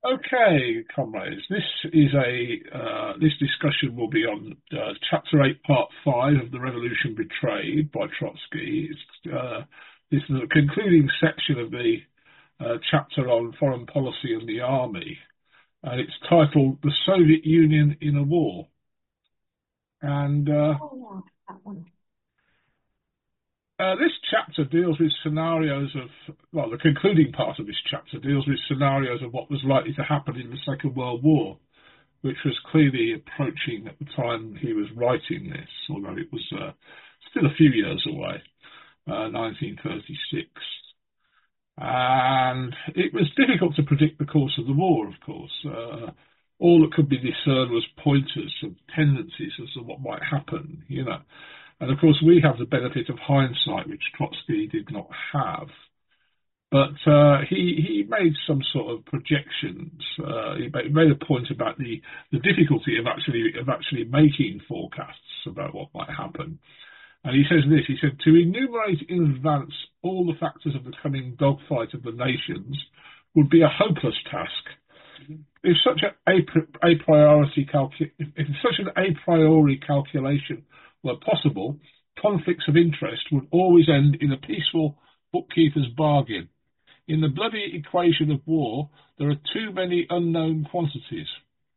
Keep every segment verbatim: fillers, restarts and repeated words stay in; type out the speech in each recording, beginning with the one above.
Okay, comrades. This is a uh, this discussion will be on uh, Chapter Eight, Part Five of the Revolution Betrayed by Trotsky. It's, uh, this is a concluding section of the uh, chapter on foreign policy and the army, and it's titled "The Soviet Union in a War." And uh, Oh, yeah, that one. uh, this chapter deals with scenarios of, well, the concluding part of this chapter deals with scenarios of what was likely to happen in the Second World War, which was clearly approaching at the time he was writing this, although it was uh, still a few years away, uh, nineteen thirty-six. And it was difficult to predict the course of the war, of course. Uh, all that could be discerned was pointers and tendencies as to what might happen, you know. And of course, we have the benefit of hindsight, which Trotsky did not have. But uh, he he made some sort of projections. Uh, he made a point about the, the difficulty of actually of actually making forecasts about what might happen. And he says this. He said, to enumerate in advance all the factors of the coming dogfight of the nations would be a hopeless task. If such a, a, a priority calcu- if, if such an a priori calculation were possible, conflicts of interest would always end in a peaceful bookkeeper's bargain. In the bloody equation of war, there are too many unknown quantities.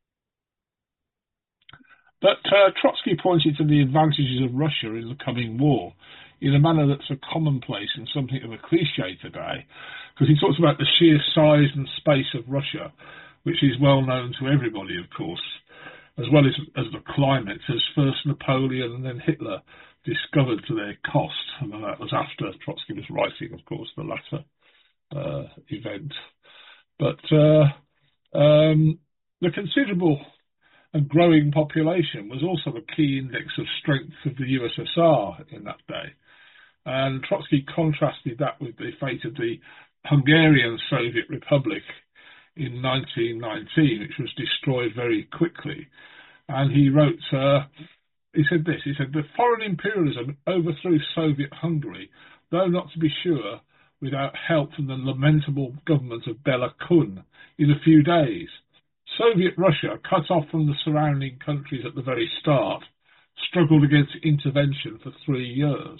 But uh, Trotsky pointed to the advantages of Russia in the coming war in a manner that's a commonplace and something of a cliche today, because he talks about the sheer size and space of Russia, which is well known to everybody, of course, as well as, as the climate, as first Napoleon and then Hitler discovered to their cost. And that was after Trotsky was writing, of course, the latter uh, event. But uh, um, the considerable and growing population was also a key index of strength of the U S S R in that day. And Trotsky contrasted that with the fate of the Hungarian Soviet Republic in nineteen nineteen, which was destroyed very quickly. And he wrote, uh, he said this, he said, the foreign imperialism overthrew Soviet Hungary, though not to be sure without help from the lamentable government of Bela Kun in a few days. Soviet Russia, cut off from the surrounding countries at the very start, struggled against intervention for three years.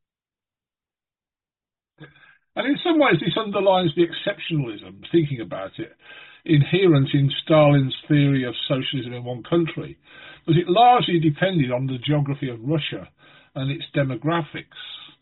And in some ways this underlines the exceptionalism, thinking about it, inherent in Stalin's theory of socialism in one country, because it largely depended on the geography of Russia and its demographics.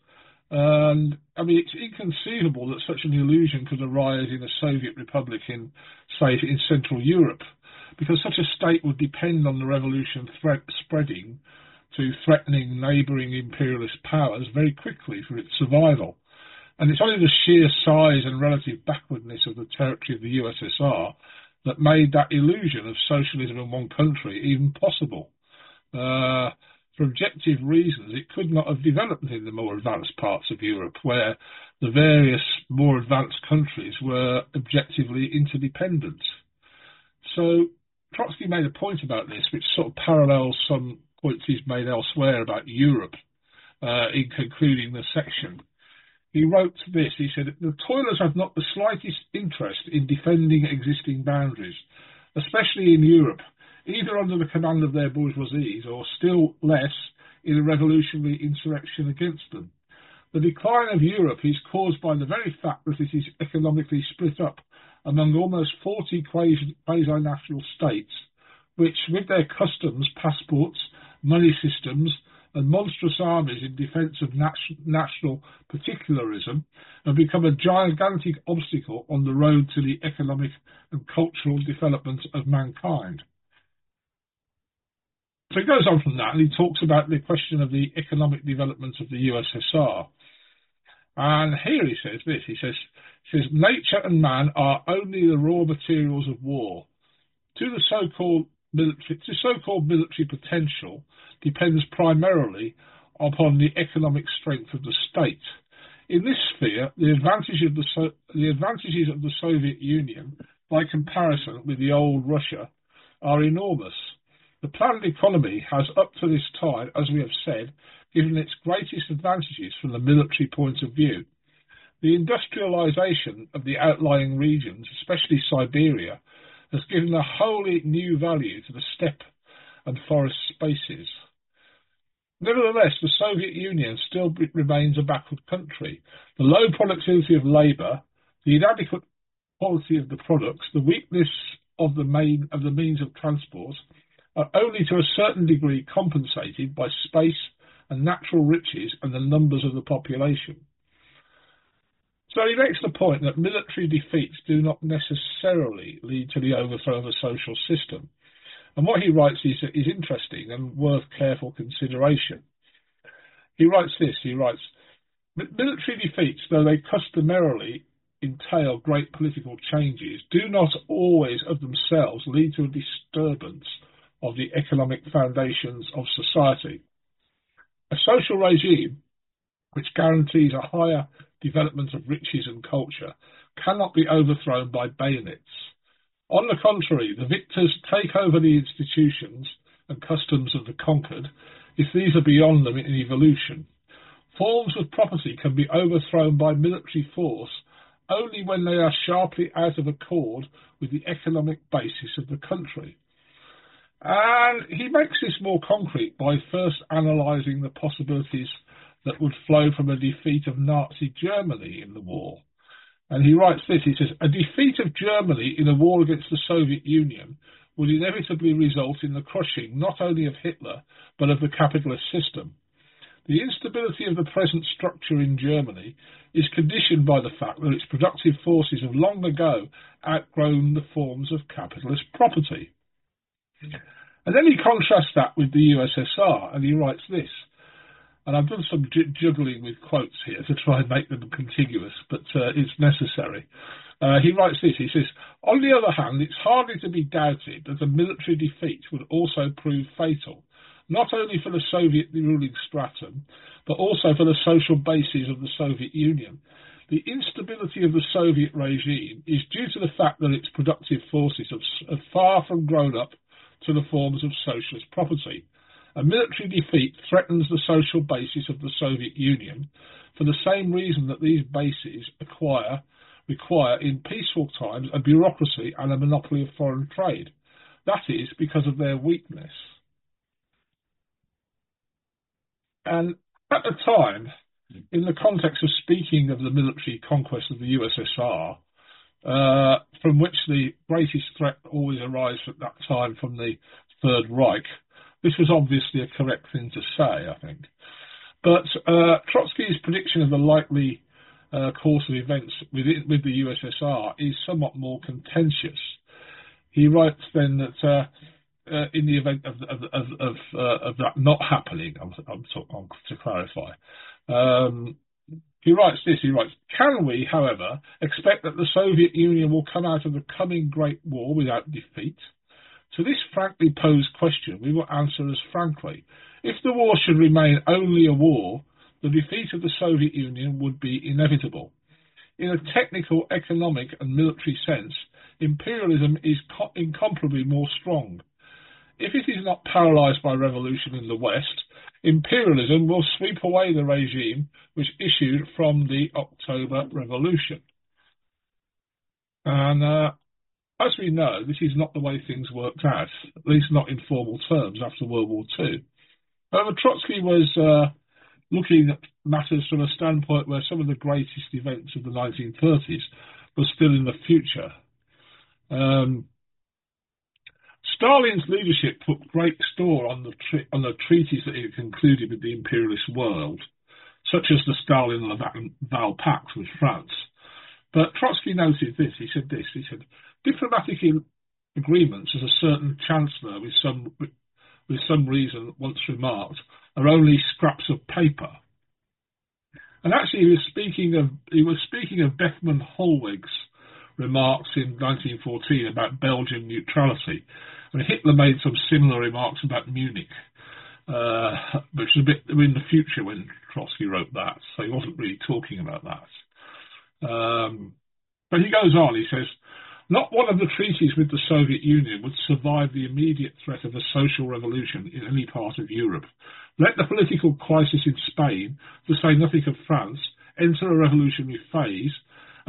And I mean, it's inconceivable that such an illusion could arise in a Soviet republic in, say, in Central Europe, because such a state would depend on the revolution threat spreading to threatening neighbouring imperialist powers very quickly for its survival. And it's only the sheer size and relative backwardness of the territory of the U S S R that made that illusion of socialism in one country even possible. Uh, For objective reasons, it could not have developed in the more advanced parts of Europe, where the various more advanced countries were objectively interdependent. So Trotsky made a point about this, which sort of parallels some points he's made elsewhere about Europe uh, in concluding the section. He wrote this, he said, the toilers have not the slightest interest in defending existing boundaries, especially in Europe, either under the command of their bourgeoisies or still less in a revolutionary insurrection against them. The decline of Europe is caused by the very fact that it is economically split up among almost forty quasi-national states, which, with their customs, passports, money systems, and monstrous armies in defence of nat- national particularism, have become a gigantic obstacle on the road to the economic and cultural development of mankind. So he goes on from that and he talks about the question of the economic development of the U S S R. And here he says this, he says, he says, nature and man are only the raw materials of war. To the so-called military, to so-called military potential depends primarily upon the economic strength of the state. In this sphere, the advantage of the, so- the advantages of the Soviet Union, by comparison with the old Russia, are enormous. The planned economy has up to this time, as we have said, given its greatest advantages from the military point of view. The industrialization of the outlying regions, especially Siberia, has given a wholly new value to the steppe and forest spaces. Nevertheless, the Soviet Union still remains a backward country. The low productivity of labour, the inadequate quality of the products, the weakness of the main of the means of transport are only to a certain degree compensated by space and natural riches and the numbers of the population. So he makes the point that military defeats do not necessarily lead to the overthrow of a social system. And what he writes is, is interesting and worth careful consideration. He writes this, he writes, military defeats, though they customarily entail great political changes, do not always of themselves lead to a disturbance of the economic foundations of society. A social regime which guarantees a higher development of riches and culture cannot be overthrown by bayonets. On the contrary, the victors take over the institutions and customs of the conquered if these are beyond them in evolution. Forms of property can be overthrown by military force only when they are sharply out of accord with the economic basis of the country. And he makes this more concrete by first analysing the possibilities that would flow from a defeat of Nazi Germany in the war. And he writes this, he says, a defeat of Germany in a war against the Soviet Union would inevitably result in the crushing not only of Hitler, but of the capitalist system. The instability of the present structure in Germany is conditioned by the fact that its productive forces have long ago outgrown the forms of capitalist property. And then he contrasts that with the U S S R, and he writes this, and I've done some j- juggling with quotes here to try and make them contiguous, but uh, it's necessary. Uh, he writes this, he says, on the other hand, it's hardly to be doubted that a military defeat would also prove fatal, not only for the Soviet ruling stratum, but also for the social bases of the Soviet Union. The instability of the Soviet regime is due to the fact that its productive forces have, have far from grown up to the forms of socialist property. A military defeat threatens the social basis of the Soviet Union for the same reason that these bases acquire, require in peaceful times a bureaucracy and a monopoly of foreign trade. That is because of their weakness. And at the time, in the context of speaking of the military conquest of the U S S R, uh, from which the greatest threat always arose at that time from the Third Reich, this was obviously a correct thing to say, I think. But uh, Trotsky's prediction of the likely uh, course of events within, with the U S S R is somewhat more contentious. He writes then that uh, uh, in the event of of of, of, uh, of that not happening, I'm, I'm, to, I'm to clarify, um, he writes this, he writes, can we, however, expect that the Soviet Union will come out of the coming Great War without defeat? To this frankly posed question, we will answer as frankly. If the war should remain only a war, the defeat of the Soviet Union would be inevitable. In a technical, economic and military sense, imperialism is co- incomparably more strong. If it is not paralysed by revolution in the West, imperialism will sweep away the regime which issued from the October Revolution. And uh, as we know, this is not the way things worked out, at least not in formal terms after World War Two. However, Trotsky was uh, looking at matters from a standpoint where some of the greatest events of the nineteen thirties were still in the future. Um, Stalin's leadership put great store on the, tri- on the treaties that he had concluded with the imperialist world, such as the Stalin-Laval Pact with France. But Trotsky noted this, he said this, he said, diplomatic agreements, as a certain chancellor with some with some reason once remarked, are only scraps of paper. And actually, he was speaking of he was speaking of Bethmann Hollweg's remarks in nineteen fourteen about Belgian neutrality. I mean, Hitler made some similar remarks about Munich, uh, which was a bit in the future when Trotsky wrote that, so he wasn't really talking about that. Um, but he goes on, he says, not one of the treaties with the Soviet Union would survive the immediate threat of a social revolution in any part of Europe. Let the political crisis in Spain, to say nothing of France, enter a revolutionary phase,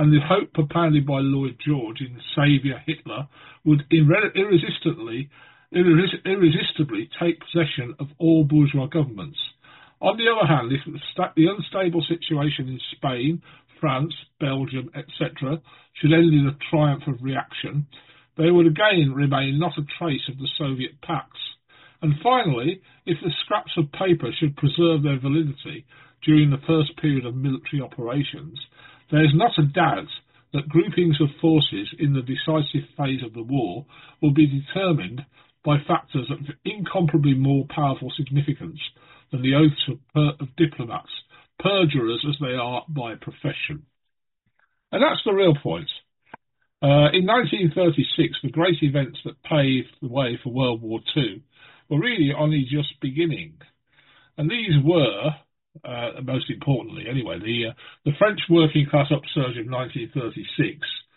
and the hope propounded by Lloyd George in Saviour Hitler would irre- irresistibly, irres- irresistibly take possession of all bourgeois governments. On the other hand, if the, sta- the unstable situation in Spain, France, Belgium, et cetera should end in a triumph of reaction, there would again remain not a trace of the Soviet pacts. And finally, if the scraps of paper should preserve their validity during the first period of military operations, there is not a doubt that groupings of forces in the decisive phase of the war will be determined by factors of incomparably more powerful significance than the oaths of, per- of diplomats, perjurers as they are by profession. And that's the real point. Uh, in nineteen thirty-six, the great events that paved the way for World War Two were really only just beginning. And these were, uh, most importantly anyway, the, uh, the French working class upsurge of nineteen thirty-six,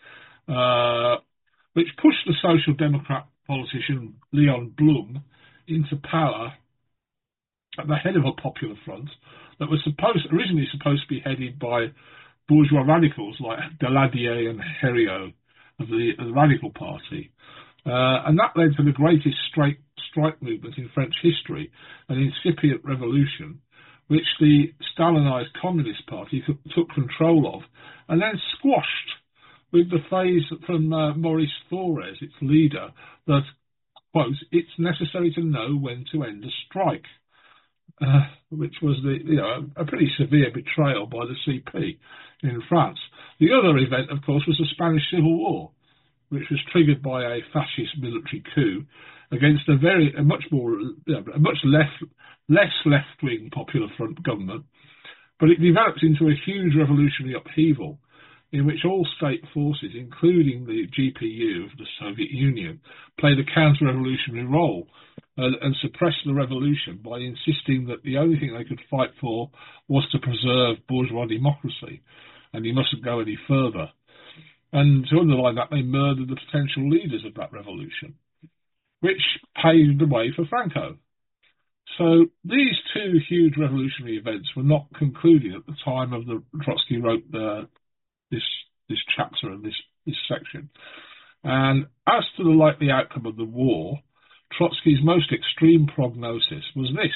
uh, which pushed the Social Democrat politician Leon Blum into power at the head of a popular front that was supposed originally supposed to be headed by bourgeois radicals like Daladier and Herriot of the, of the Radical Party. Uh, and that led to the greatest strike, strike movement in French history, an incipient revolution, which the Stalinized Communist Party took, took control of, and then squashed with the phase from uh, Maurice Thorez, its leader, that, quote, it's necessary to know when to end a strike. Uh, which was the you know a pretty severe betrayal by the C P in France. The other event, of course, was the Spanish Civil War, which was triggered by a fascist military coup against a very a much more you know, a much left less left-wing Popular Front government, but it developed into a huge revolutionary upheaval in which all state forces, including the G P U of the Soviet Union, played a counter-revolutionary role and, and suppressed the revolution by insisting that the only thing they could fight for was to preserve bourgeois democracy, and you mustn't go any further. And to underline that, they murdered the potential leaders of that revolution, which paved the way for Franco. So these two huge revolutionary events were not concluded at the time of the Trotsky wrote the this this chapter and this, this section. And as to the likely outcome of the war, Trotsky's most extreme prognosis was this.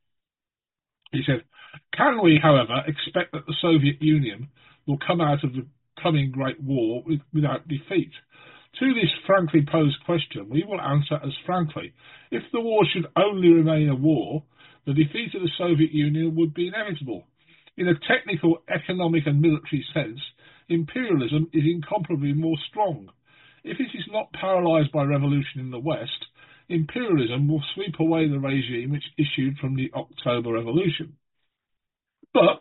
He said, can we, however, expect that the Soviet Union will come out of the coming Great War with, without defeat? To this frankly posed question, we will answer as frankly. If the war should only remain a war, the defeat of the Soviet Union would be inevitable. In a technical, economic and military sense, imperialism is incomparably more strong. If it is not paralysed by revolution in the West, imperialism will sweep away the regime which issued from the October Revolution. But,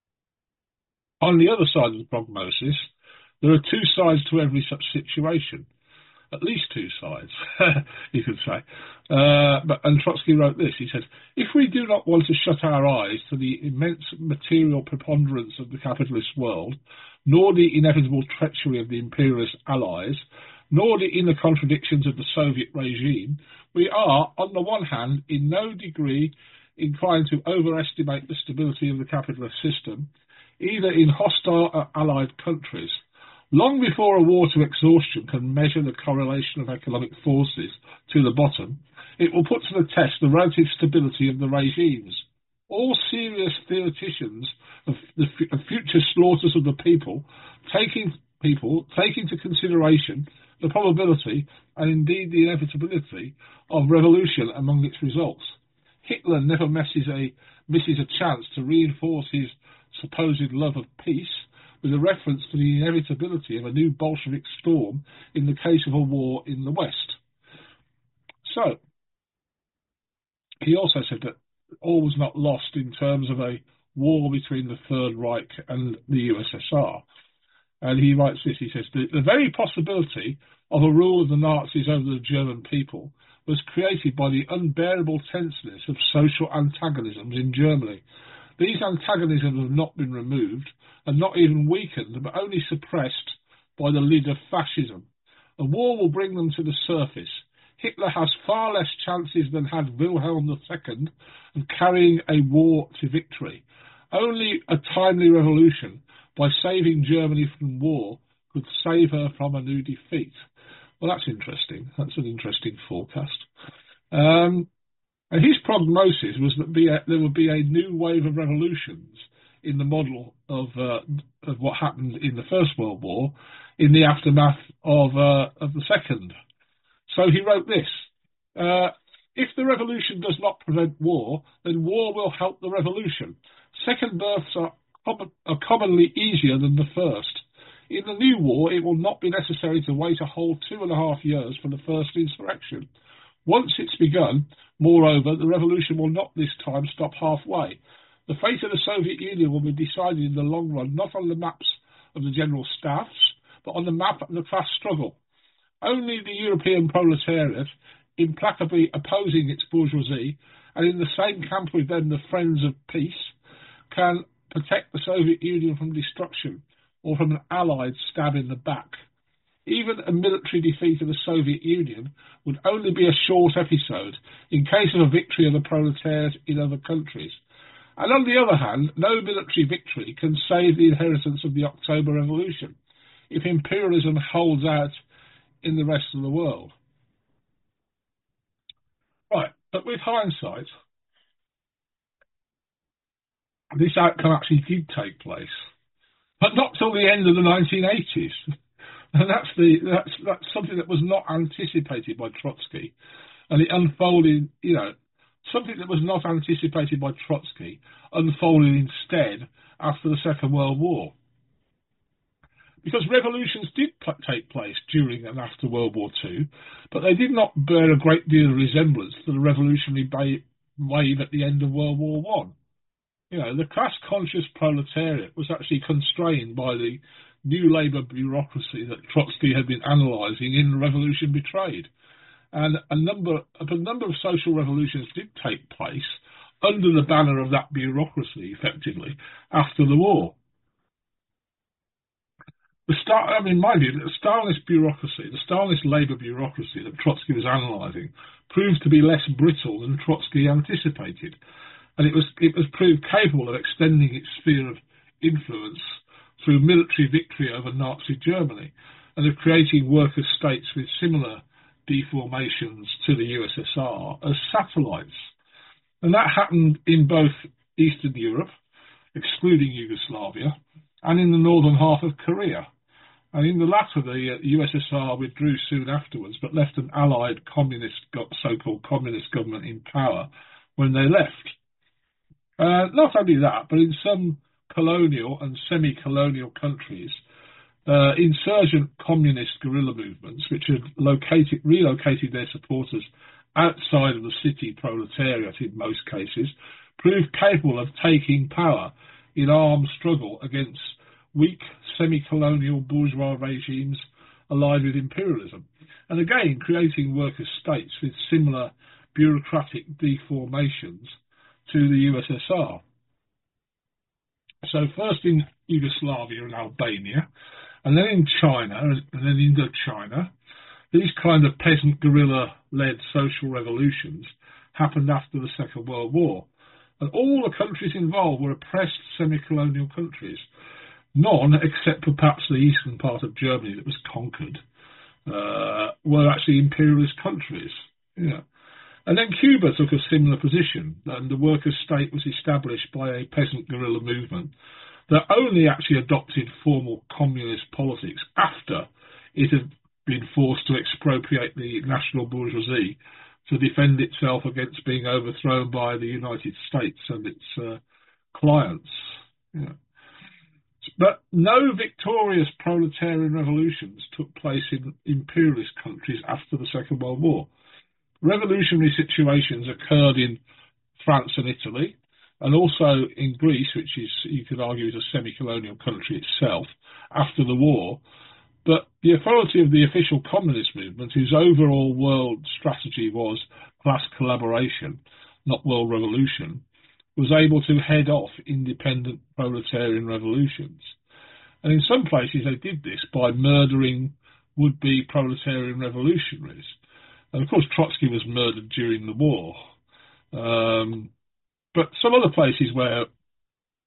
on the other side of the prognosis, there are two sides to every such situation. At least two sides, you could say. Uh, but, and Trotsky wrote this, he said, if we do not want to shut our eyes to the immense material preponderance of the capitalist world, nor the inevitable treachery of the imperialist allies, nor the inner contradictions of the Soviet regime, we are, on the one hand, in no degree inclined to overestimate the stability of the capitalist system, either in hostile or allied countries. Long before a war to exhaustion can measure the correlation of economic forces to the bottom, it will put to the test the relative stability of the regimes. All serious theoreticians of the f- of future slaughters of the people, taking people, take into consideration the probability and indeed the inevitability of revolution among its results. Hitler never misses a, misses a chance to reinforce his supposed love of peace with a reference to the inevitability of a new Bolshevik storm in the case of a war in the West. So, he also said that all was not lost in terms of a war between the Third Reich and the U S S R. And he writes this, he says, the, the very possibility of a rule of the Nazis over the German people was created by the unbearable tenseness of social antagonisms in Germany. These antagonisms have not been removed and not even weakened, but only suppressed by the lid of fascism. A war will bring them to the surface. Hitler has far less chances than had Wilhelm the Second of carrying a war to victory. Only a timely revolution by saving Germany from war could save her from a new defeat. Well, that's interesting. That's an interesting forecast. Um, and his prognosis was that be a, there would be a new wave of revolutions in the model of, uh, of what happened in the First World War in the aftermath of, uh, of the Second. So he wrote this. Uh, if the revolution does not prevent war, then war will help the revolution. Second births are, com- are commonly easier than the first. In the new war, it will not be necessary to wait a whole two and a half years for the first insurrection. Once it's begun, moreover, the revolution will not this time stop halfway. The fate of the Soviet Union will be decided in the long run not on the maps of the general staffs, but on the map of the class struggle. Only the European proletariat, implacably opposing its bourgeoisie, and in the same camp with them the friends of peace, can protect the Soviet Union from destruction or from an Allied stab in the back. Even a military defeat of the Soviet Union would only be a short episode in case of a victory of the proletariat in other countries. And on the other hand, no military victory can save the inheritance of the October Revolution if imperialism holds out in the rest of the world. Right, but with hindsight, this outcome actually did take place, but not till the end of the nineteen eighties. And that's the that's that's something that was not anticipated by Trotsky, and it unfolded. You know, something that was not anticipated by Trotsky unfolded instead after the Second World War. Because revolutions did take place during and after World War Two, but they did not bear a great deal of resemblance to the revolutionary wave at the end of World War One. You know, the class-conscious proletariat was actually constrained by the new labour bureaucracy that Trotsky had been analysing in The Revolution Betrayed. And a number, a number of social revolutions did take place under the banner of that bureaucracy, effectively, after the war. The Star, I mean, mind you, the Stalinist bureaucracy, the Stalinist labour bureaucracy that Trotsky was analysing, proved to be less brittle than Trotsky anticipated, and it was it was proved capable of extending its sphere of influence through military victory over Nazi Germany, and of creating worker states with similar deformations to the U S S R as satellites. And that happened in both Eastern Europe, excluding Yugoslavia, and in the northern half of Korea. And in the latter, the uh, U S S R withdrew soon afterwards, but left an allied communist, so-called communist government in power when they left. Uh, not only that, but in some colonial and semi-colonial countries, uh, insurgent communist guerrilla movements, which had located, relocated their supporters outside of the city proletariat in most cases, proved capable of taking power in armed struggle against weak semi-colonial bourgeois regimes allied with imperialism, and again creating worker states with similar bureaucratic deformations to the U S S R. So first in Yugoslavia and Albania, and then in China, and then Indochina, these kind of peasant guerrilla-led social revolutions happened after the Second World War. And all the countries involved were oppressed semi-colonial countries. None, except for perhaps the eastern part of Germany that was conquered, uh, were actually imperialist countries. Yeah. And then Cuba took a similar position, and the workers' state was established by a peasant guerrilla movement that only actually adopted formal communist politics after it had been forced to expropriate the national bourgeoisie to defend itself against being overthrown by the United States and its uh, clients. Yeah. But no victorious proletarian revolutions took place in imperialist countries after the Second World War. Revolutionary situations occurred in France and Italy, and also in Greece, which is, you could argue, is a semi-colonial country itself, after the war. But the authority of the official communist movement, whose overall world strategy was class collaboration, not world revolution, was able to head off independent proletarian revolutions. And in some places they did this by murdering would-be proletarian revolutionaries. And of course Trotsky was murdered during the war. Um, but some other places where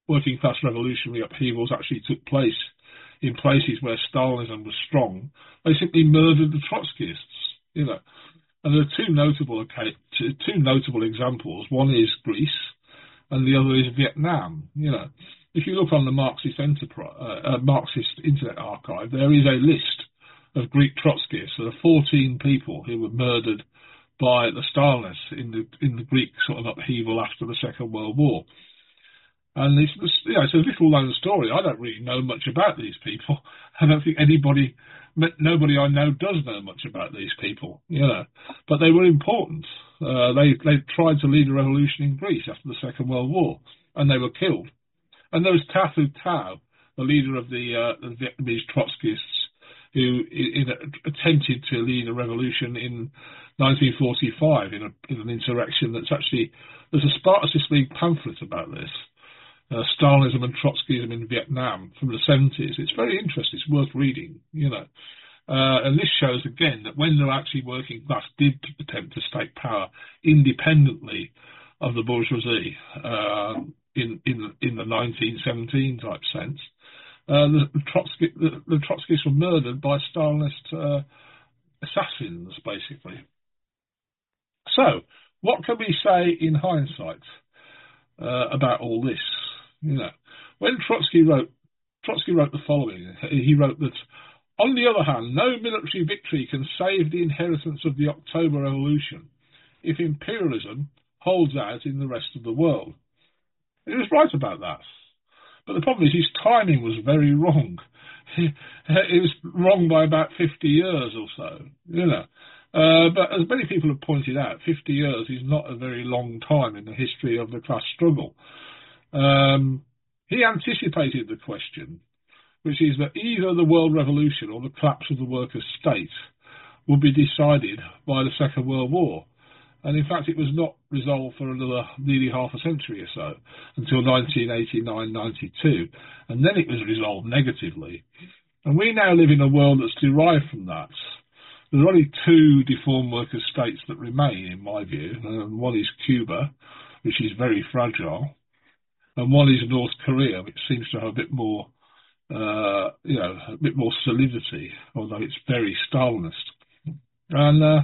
working class revolutionary upheavals actually took place in places where Stalinism was strong, they simply murdered the Trotskyists, you know. And there are two notable two notable examples. One is Greece, and the other is Vietnam. You know, if you look on the Marxist enterprise, uh, uh, Marxist Internet Archive, there is a list of Greek Trotskyists. There are fourteen people who were murdered by the Stalinists in the in the Greek sort of upheaval after the Second World War. And it's, you know, it's a little known story. I don't really know much about these people. I don't think anybody, nobody I know does know much about these people, you know. But they were important. Uh, they they tried to lead a revolution in Greece after the Second World War, and they were killed. And there was Ta Thu Tao, the leader of the, uh, the Vietnamese Trotskyists, who in, in, attempted to lead a revolution in nineteen forty-five in, a, in an insurrection that's actually, there's a Spartacist League pamphlet about this. Uh, Stalinism and Trotskyism in Vietnam from the seventies. It's very interesting. It's worth reading, you know. Uh, and this shows again that when the actually working class did attempt to take power independently of the bourgeoisie uh, in in in the nineteen seventeen type sense, uh, the, the, Trotsky, the, the Trotskyists were murdered by Stalinist uh, assassins, basically. So, what can we say in hindsight uh, about all this? You know, when Trotsky wrote, Trotsky wrote the following. He wrote that, on the other hand, no military victory can save the inheritance of the October Revolution if imperialism holds out in the rest of the world. He was right about that. But the problem is his timing was very wrong. It was wrong by about fifty years or so, you know. Uh, but as many people have pointed out, fifty years is not a very long time in the history of the class struggle. Um, he anticipated the question, which is that either the world revolution or the collapse of the workers' state would be decided by the Second World War. And in fact, it was not resolved for another nearly half a century or so, until nineteen eighty-nine ninety-two. And then it was resolved negatively. And we now live in a world that's derived from that. There are only two deformed workers' states that remain, in my view. And one is Cuba, which is very fragile. And one is North Korea, which seems to have a bit more, uh, you know, a bit more solidity, although it's very Stalinist. And uh,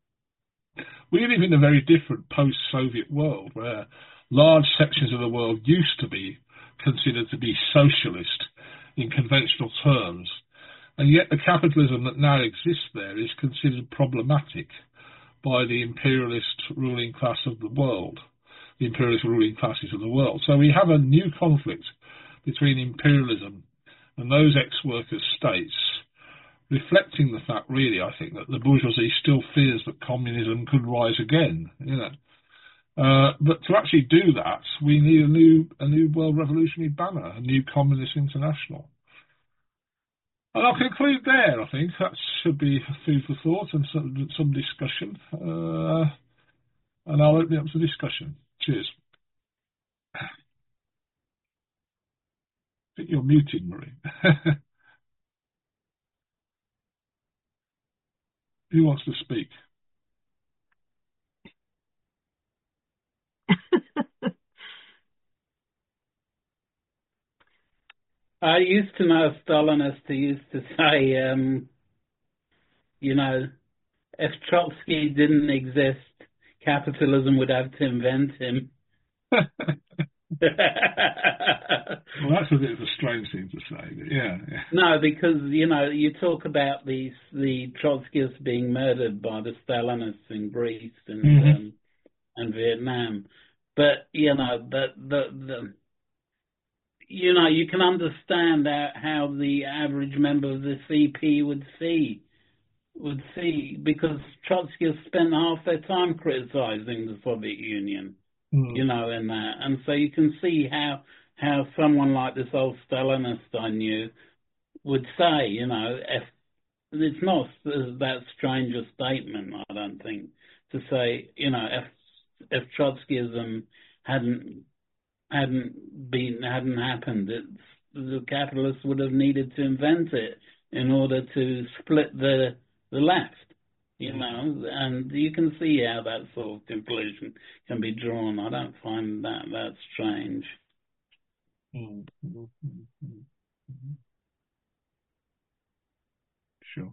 we live in a very different post-Soviet world, where large sections of the world used to be considered to be socialist in conventional terms, and yet the capitalism that now exists there is considered problematic by the imperialist ruling class of the world. The imperialist ruling classes of the world. So we have a new conflict between imperialism and those ex-workers' states, reflecting the fact, really, I think, that the bourgeoisie still fears that communism could rise again. You know, uh, but to actually do that, we need a new a new world revolutionary banner, a new communist international. And I'll conclude there. I think that should be food for thought and some, some discussion. Uh, and I'll open it up to discussion. Cheers. I think you're muted, Marie. Who wants to speak? I used to know a Stalinist who used to say, um, you know, if Trotsky didn't exist, capitalism would have to invent him. Well, that's a bit of a strange thing to say, but yeah, yeah. No, because, you know, you talk about these the Trotskyists being murdered by the Stalinists in Greece and mm-hmm. um, and Vietnam, but you know, the the the you know, you can understand how, how the average member of the C P would see would see because Trotskyists spent half their time criticizing the Soviet Union. Mm. You know, in that, and so you can see how how someone like this old Stalinist I knew would say, you know, if it's not that strange a statement, I don't think, to say, you know, if if Trotskyism hadn't hadn't been hadn't happened, it, the capitalists would have needed to invent it in order to split the the left. You know, and you can see how that sort of conclusion can be drawn. I don't find that that strange. Mm, mm, mm, mm, mm. Sure.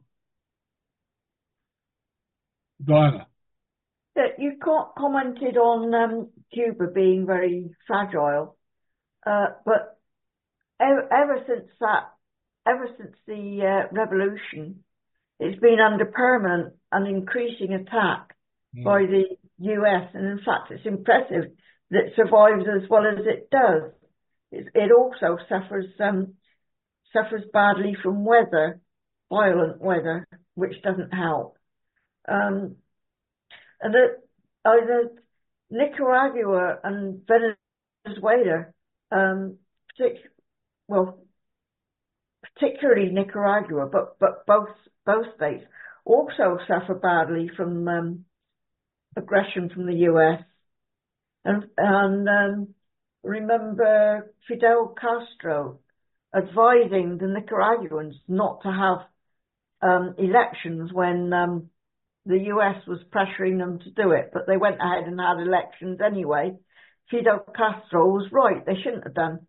Diana. That you co- commented on um, Cuba being very fragile, uh, but ever, ever since that, ever since the uh, revolution, it's been under permanent and increasing attack by Mm, the U S, and in fact, it's impressive that it survives as well as it does. It, it also suffers um, suffers badly from weather, violent weather, which doesn't help. Um, and the, uh, the Nicaragua and Venezuela, um, partic- well, particularly Nicaragua, but but both both states also suffer badly from um, aggression from the U S. And and um, remember Fidel Castro advising the Nicaraguans not to have um, elections when um, the U S was pressuring them to do it, but they went ahead and had elections anyway. Fidel Castro was right; they shouldn't have done.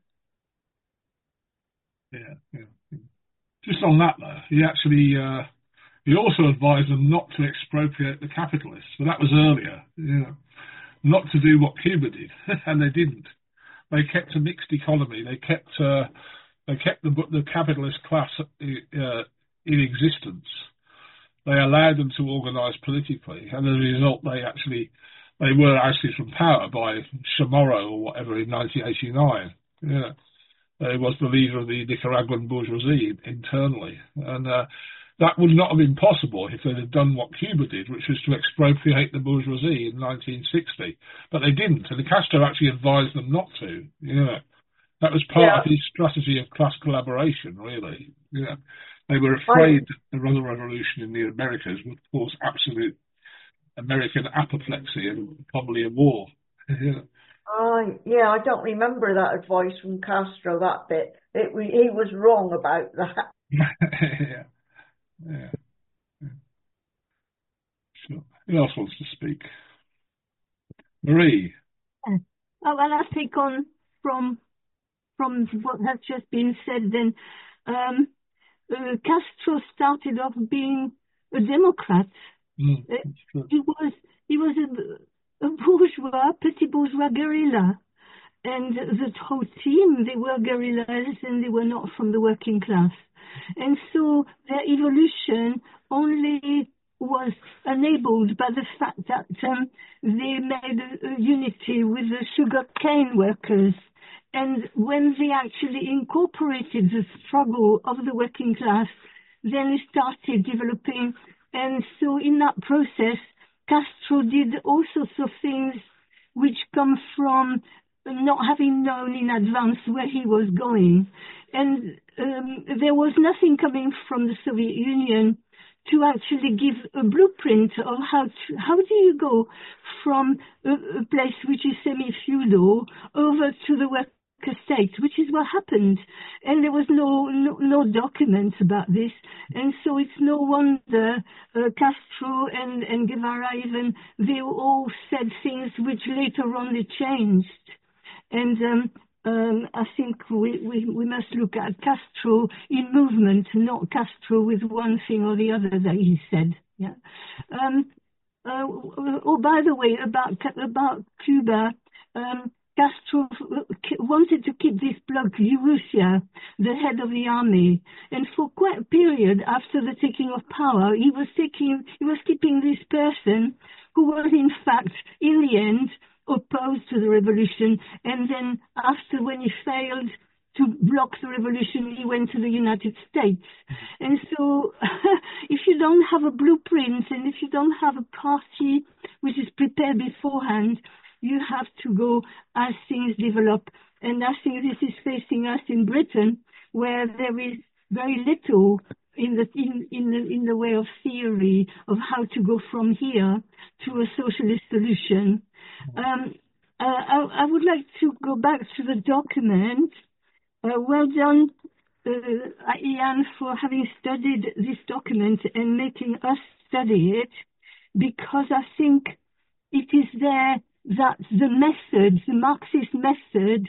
yeah, yeah. Just on that, though, he actually uh, he also advised them not to expropriate the capitalists, but that was earlier. You know, not to do what Cuba did, and they didn't. They kept a mixed economy. They kept uh, they kept the the capitalist class uh, in existence. They allowed them to organise politically, and as a result, they actually they were actually from power by Chamorro or whatever in nineteen eighty-nine. Yeah. He was the leader of the Nicaraguan bourgeoisie internally. And uh, that would not have been possible if they'd have done what Cuba did, which was to expropriate the bourgeoisie in nineteen sixty. But they didn't, and Castro actually advised them not to. You know, that was part Yeah, of his strategy of class collaboration, really. You know, they were I afraid that another revolution in the Americas would cause absolute American apoplexy and probably a war. Yeah. I yeah, I don't remember that advice from Castro, that bit. It, he was wrong about that. Yeah. Yeah. Sure. Who else wants to speak? Marie. Uh, well, I take on from from what has just been said. Then um, uh, Castro started off being a Democrat. Mm, Uh, that's true. he was he was a, a bourgeois, petit bourgeois guerrilla, and the whole team, they were guerrillas and they were not from the working class, and so their evolution only was enabled by the fact that um, they made a, a unity with the sugar cane workers. And when they actually incorporated the struggle of the working class, then it started developing. And so in that process, Castro did all sorts of things which come from not having known in advance where he was going. And um, there was nothing coming from the Soviet Union to actually give a blueprint of how to, how do you go from a, a place which is semi-feudal over to the worker state, which is what happened. And there was no, no, no documents about this. And so it's no wonder uh, Castro and, and Guevara even, they all said things which later on they changed. And um, um, I think we, we, we must look at Castro in movement, not Castro with one thing or the other that he said. Yeah. Um, uh, oh, by the way, about about Cuba, um, Castro wanted to keep this bloke, Urrutia, the head of the army, and for quite a period after the taking of power, he was taking, he was keeping this person who was in fact, in the end, opposed to the revolution, and then after, when he failed to block the revolution, he went to the United States. And so if you don't have a blueprint and if you don't have a party which is prepared beforehand, you have to go as things develop. And I think this is facing us in Britain, where there is very little in the in in the, in the way of theory of how to go from here to a socialist solution. Um, uh, I, I would like to go back to the document. Uh, well done, uh, Ian, for having studied this document and making us study it, because I think it is there that the method, the Marxist method,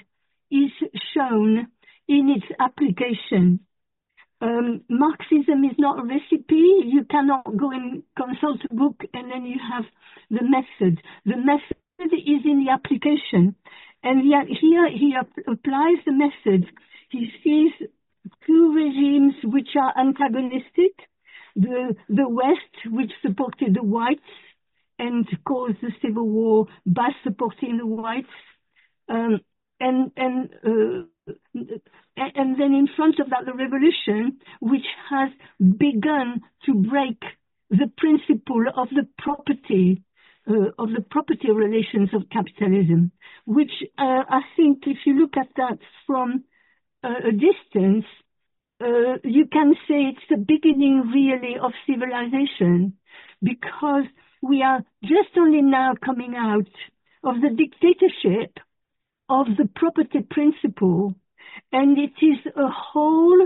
is shown in its application. Um, Marxism is not a recipe. You cannot go and consult a book and then you have the method. The method is in the application. And yet here he ap- applies the method. He sees two regimes which are antagonistic. The, the West, which supported the whites and caused the civil war by supporting the whites. Um, and, and, uh, and then in front of that, the revolution, which has begun to break the principle of the property, uh, of the property relations of capitalism, which uh, I think if you look at that from uh, a distance, uh, you can say it's the beginning really of civilization, because we are just only now coming out of the dictatorship of the property principle, and it is a whole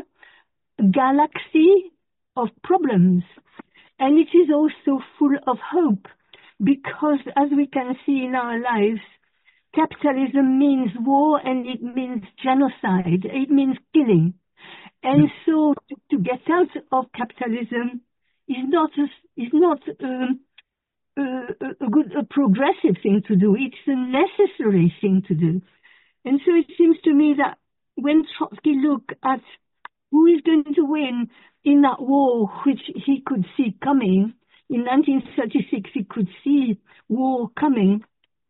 galaxy of problems. And it is also full of hope, because as we can see in our lives, capitalism means war and it means genocide, it means killing. And so to, to get out of capitalism is not a, is not um, a, a, good, a progressive thing to do, it's a necessary thing to do. And so it seems to me that when Trotsky looked at who is going to win in that war, which he could see coming, in nineteen thirty-six he could see war coming,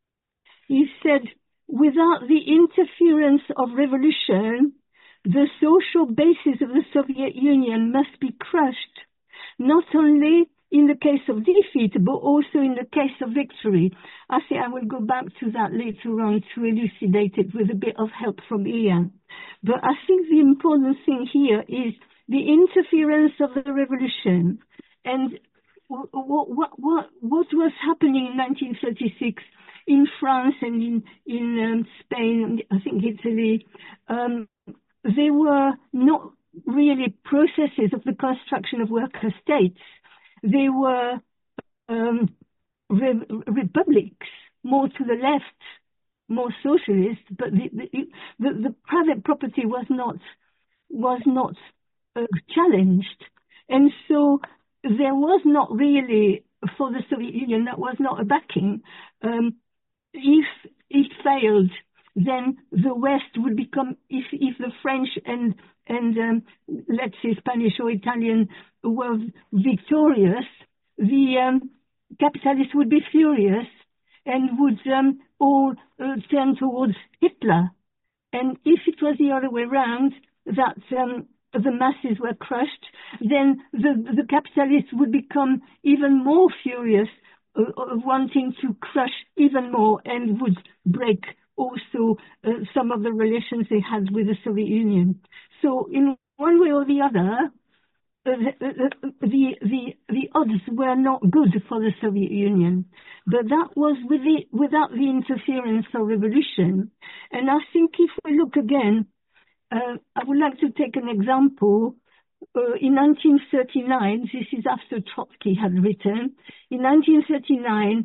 he said, without the interference of revolution, the social basis of the Soviet Union must be crushed, not only in the case of defeat, but also in the case of victory. I think I will go back to that later on to elucidate it with a bit of help from Ian. But I think the important thing here is the interference of the revolution. And what, what, what, what was happening in nineteen thirty-six in France and in, in um, Spain, I think Italy, um, they were not really processes of the construction of worker states. They were um, re- republics, more to the left, more socialist, but the, the, the, the private property was not was not uh, challenged, and so there was not really, for the Soviet Union, that was not a backing. Um, if it failed, then the West would become, if if the French and and um, let's say Spanish or Italian were victorious, the um, capitalists would be furious and would um, all uh, turn towards Hitler. And if it was the other way around, that um, the masses were crushed, then the, the capitalists would become even more furious, uh, uh, wanting to crush even more, and would break also uh, some of the relations they had with the Soviet Union. So in one way or the other, uh, the, the, the, the odds were not good for the Soviet Union. But that was with the, without the interference of revolution. And I think if we look again, uh, I would like to take an example. Uh, in nineteen thirty-nine, this is after Trotsky had written, in nineteen thirty-nine,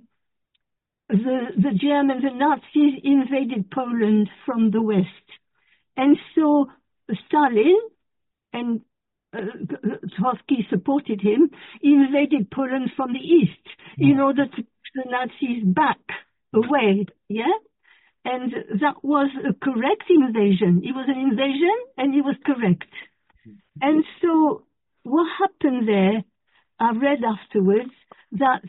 the, the Germans, the Nazis invaded Poland from the West. And so Stalin, and uh, Trotsky supported him, invaded Poland from the East in order to push the Nazis back away, yeah? And that was a correct invasion. It was an invasion and it was correct. And so what happened there, I read afterwards, that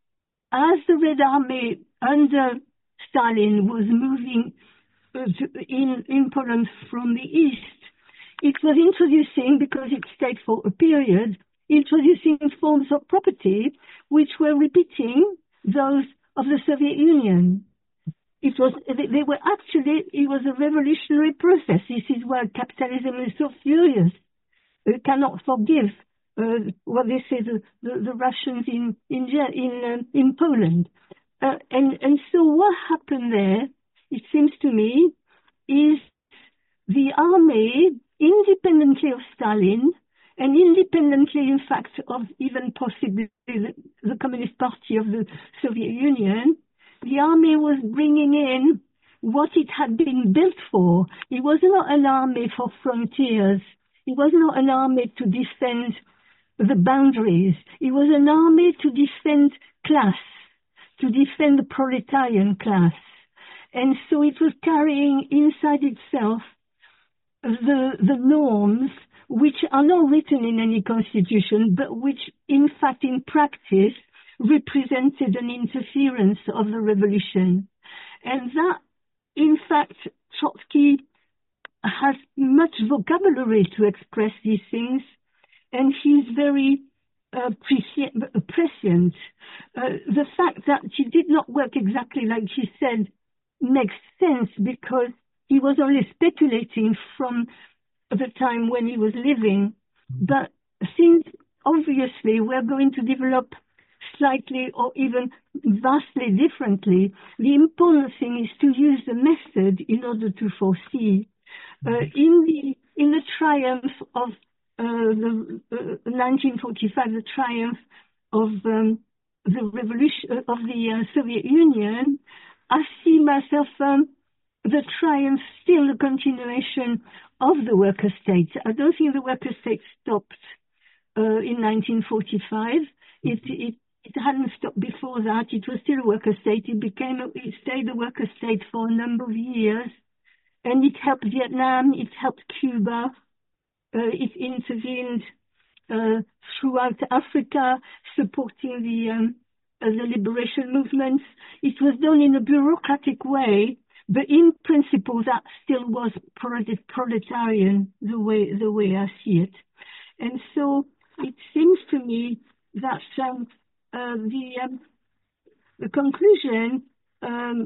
as the Red Army under Stalin was moving uh, to, in, in Poland from the east, it was introducing, because it stayed for a period, introducing forms of property which were repeating those of the Soviet Union. It was, they were actually, it was a revolutionary process. This is why capitalism is so furious. It cannot forgive uh, what they say, the, the, the Russians in in in, um, in Poland. Uh, and, and so what happened there, it seems to me, is the army, independently of Stalin, and independently, in fact, of even possibly the, the Communist Party of the Soviet Union, the army was bringing in what it had been built for. It was not an army for frontiers. It was not an army to defend the boundaries. It was an army to defend class, to defend the proletarian class. And so it was carrying inside itself the, the norms which are not written in any constitution, but which in fact in practice represented an interference of the revolution. And that, in fact, Trotsky has much vocabulary to express these things, and he's very uh, prescient. Uh, the fact that he did not work exactly like he said makes sense, because he was only speculating from the time when he was living. But since obviously we're going to develop slightly or even vastly differently, the important thing is to use the method in order to foresee. Uh, in the in the triumph of uh, the uh, nineteen forty-five, the triumph of um, the revolution of the uh, Soviet Union, I see myself um, the triumph still the continuation of the worker state. I don't think the worker state stopped uh, in nineteen forty-five. It, it it hadn't stopped before that. It was still a worker state. It became a, it stayed a worker state for a number of years. And it helped Vietnam, it helped Cuba, uh, it intervened uh, throughout Africa, supporting the, um, uh, the liberation movements. It was done in a bureaucratic way, but in principle that still was proletarian, the way, the way I see it. And so it seems to me that um, uh, the, um, the conclusion um,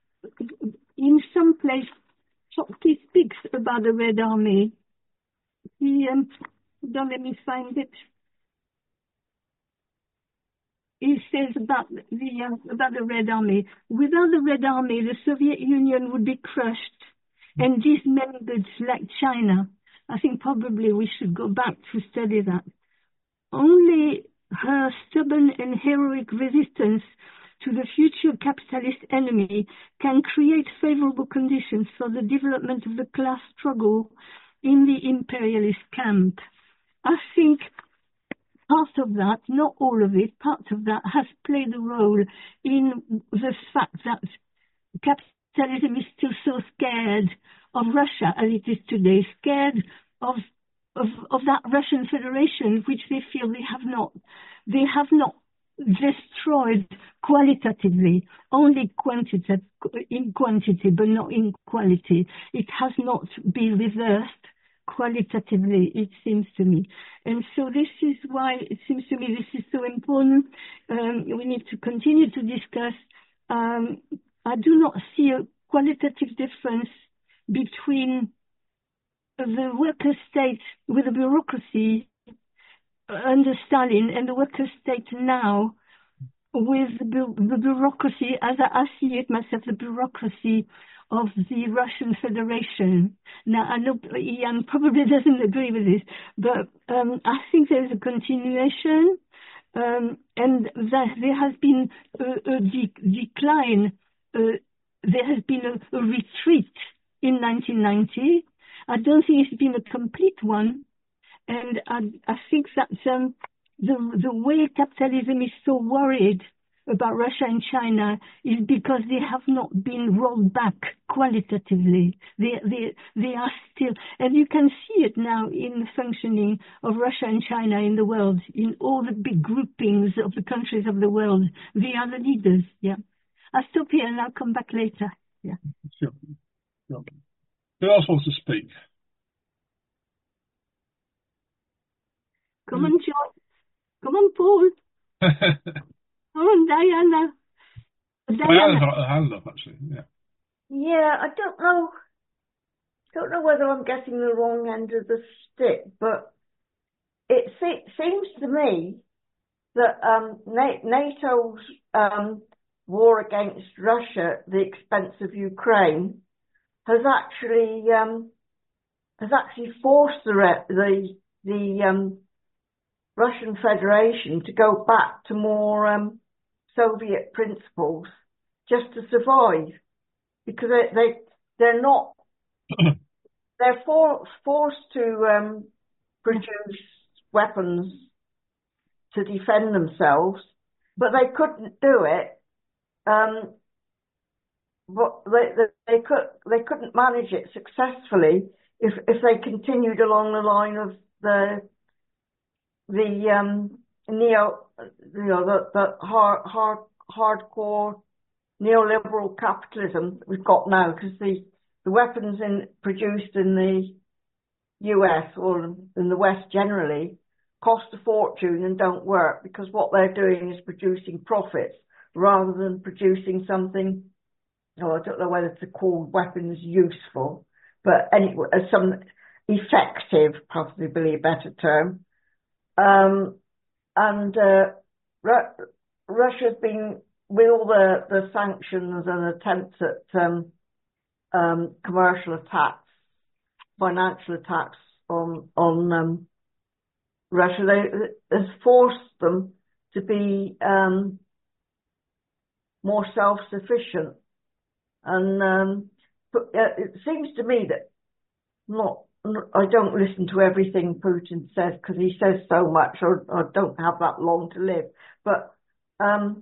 in some place, Trotsky speaks about the Red Army. He, um, don't let me find it. He says about the uh, about the Red Army. Without the Red Army, the Soviet Union would be crushed and dismembered like China. I think probably we should go back to study that. Only her stubborn and heroic resistance to the future capitalist enemy can create favorable conditions for the development of the class struggle in the imperialist camp. I think part of that, not all of it, part of that has played a role in the fact that capitalism is still so scared of Russia as it is today, scared of of, of that Russian Federation, which they feel they have not, they have not destroyed qualitatively, only quantitative, in quantity, but not in quality. It has not been reversed qualitatively, it seems to me. And so this is why it seems to me this is so important. Um, we need to continue to discuss. Um, I do not see a qualitative difference between the worker state with the bureaucracy under Stalin and the worker state now with the, bu- the bureaucracy, as I, I see it myself, the bureaucracy of the Russian Federation. Now, I know Ian probably doesn't agree with this, but um, I think there is a continuation um, and that there has been a, a de- decline, uh, there has been a, a retreat in nineteen ninety. I don't think it's been a complete one. And I, I think that um, the the way capitalism is so worried about Russia and China is because they have not been rolled back qualitatively. They they they are still, and you can see it now in the functioning of Russia and China in the world, in all the big groupings of the countries of the world. They are the leaders. Yeah, I'll stop here and I'll come back later. Yeah. Sure. Sure. Who else wants to speak? Come on, John. Come on, Paul. Come on, Diana. Diana's got her hand up, actually. Yeah. Yeah, I don't know. Don't know whether I'm getting the wrong end of the stick, but it se- seems to me that um, Na- NATO's um, war against Russia at the expense of Ukraine has actually um, has actually forced the re- the the um, Russian Federation to go back to more um, Soviet principles just to survive. because they, they they're not they're for, forced to um, produce weapons to defend themselves, but they couldn't do it. Um, but they, they they could they couldn't manage it successfully if if they continued along the line of the the um, neo you know the the hard hard hardcore neoliberal capitalism that we've got now, because the the weapons in produced in the U S or in the West generally cost a fortune and don't work, because what they're doing is producing profits rather than producing something. Oh, I don't know whether to call weapons useful, but anyway, some effective, probably a better term. Um, and uh, Ru- Russia's been, with all the, the sanctions and attempts at um, um, commercial attacks, financial attacks on on um, Russia, they, has forced them to be um, more self-sufficient. And um, but, uh, it seems to me that not, I don't listen to everything Putin says, because he says so much, or I don't have that long to live. But um,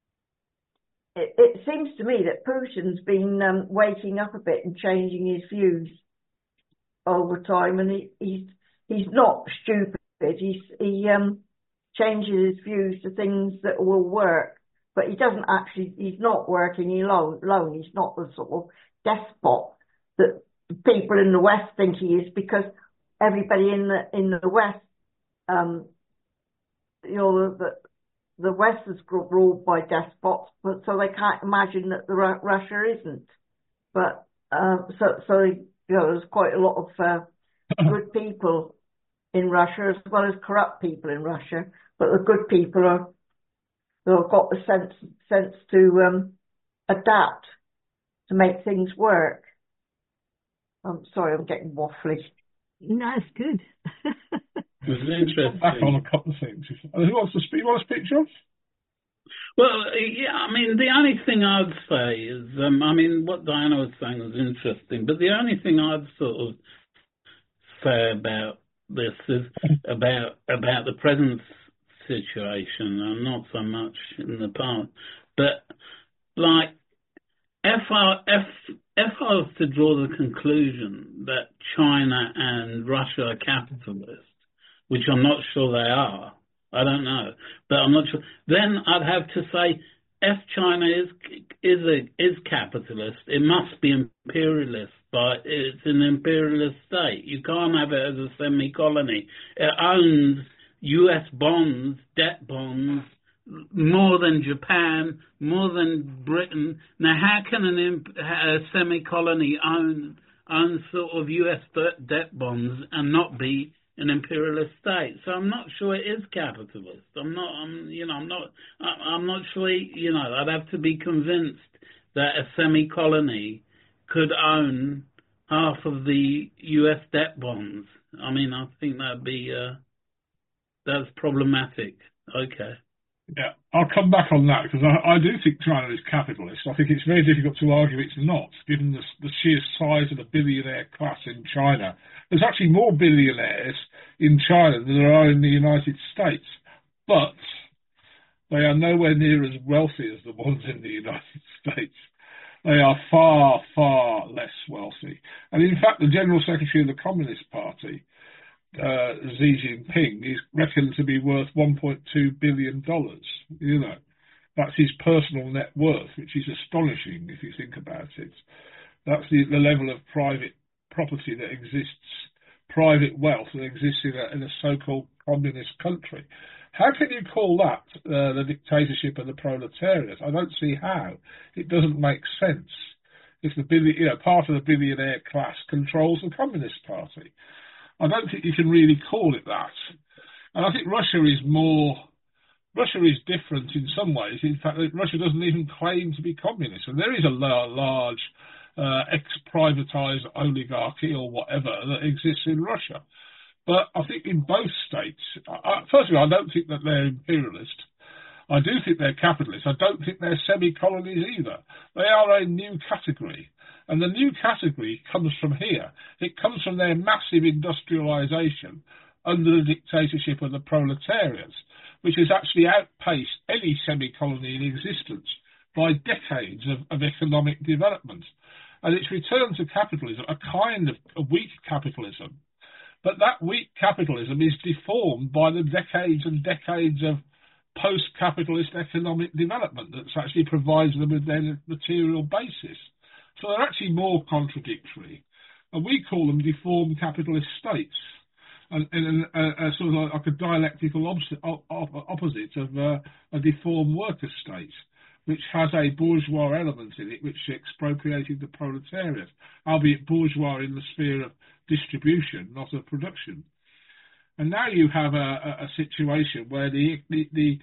it, it seems to me that Putin's been um, waking up a bit and changing his views over time, and he, he's he's not stupid. He's, he um, changes his views to things that will work. But he doesn't actually, he's not working alone, alone. He's not the sort of despot that people in the West think he is, because everybody in the in the West, um, you know, the, the West is ruled by despots, but so they can't imagine that the Russia isn't. But, uh, so, so, you know, there's quite a lot of uh, good people in Russia, as well as corrupt people in Russia. But the good people are, they've got the sense sense to um, adapt, to make things work. I'm sorry, I'm getting waffly. No, it's good. It was interesting. Back on a couple of things. Who wants to speak? You want to speak, John? Well, yeah, I mean, the only thing I'd say is, um, I mean, what Diana was saying was interesting, but the only thing I'd sort of say about this is about about the present situation, and not so much in the past. But like, if I if if I was to draw the conclusion that China and Russia are capitalist, which I'm not sure they are, I don't know, but I'm not sure, then I'd have to say, if China is is a is capitalist, it must be imperialist. But it's an imperialist state. You can't have it as a semi-colony. It owns U S bonds, debt bonds, more than Japan, more than Britain. Now, how can an imp- a semi-colony own own sort of U S debt bonds and not be an imperialist state? So I'm not sure it is capitalist. I'm not. I'm. You know. I'm not. I'm not sure. You know. I'd have to be convinced that a semi-colony could own half of the U S debt bonds. I mean, I think that'd be. Uh, That's problematic. Okay. Yeah, I'll come back on that, because I, I do think China is capitalist. I think it's very difficult to argue it's not, given the, the sheer size of the billionaire class in China. There's actually more billionaires in China than there are in the United States, but they are nowhere near as wealthy as the ones in the United States. They are far, far less wealthy. And in fact, the General Secretary of the Communist Party, Uh, Xi Jinping, is reckoned to be worth one point two billion dollars. You know, that's his personal net worth, which is astonishing if you think about it. That's the, the level of private property that exists, private wealth that exists in a, in a so-called communist country. How can you call that uh, the dictatorship of the proletariat? I don't see how. It doesn't make sense if the billion, you know, part of the billionaire class controls the Communist Party. I don't think you can really call it that. And I think Russia is more, Russia is different in some ways. In fact, Russia doesn't even claim to be communist. And there is a large uh, ex-privatized oligarchy or whatever that exists in Russia. But I think in both states, I, first of all, I don't think that they're imperialist. I do think they're capitalist. I don't think they're semi-colonies either. They are a new category. And the new category comes from here. It comes from their massive industrialisation under the dictatorship of the proletariats, which has actually outpaced any semi-colony in existence by decades of, of economic development. And it's returned to capitalism, a kind of a weak capitalism. But that weak capitalism is deformed by the decades and decades of post-capitalist economic development that actually provides them with their material basis. So they're actually more contradictory. And we call them deformed capitalist states. And, and a, a sort of like a dialectical opposite, opposite of uh, a deformed worker state, which has a bourgeois element in it, which expropriated the proletariat, albeit bourgeois in the sphere of distribution, not of production. And now you have a, a, a situation where the, the, the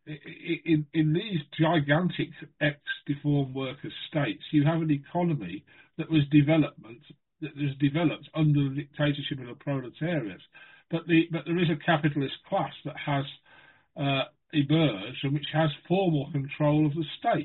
in, in these gigantic ex-deformed worker states, you have an economy that was development that was developed under the dictatorship of the proletariat, but the but there is a capitalist class that has uh, emerged and which has formal control of the state,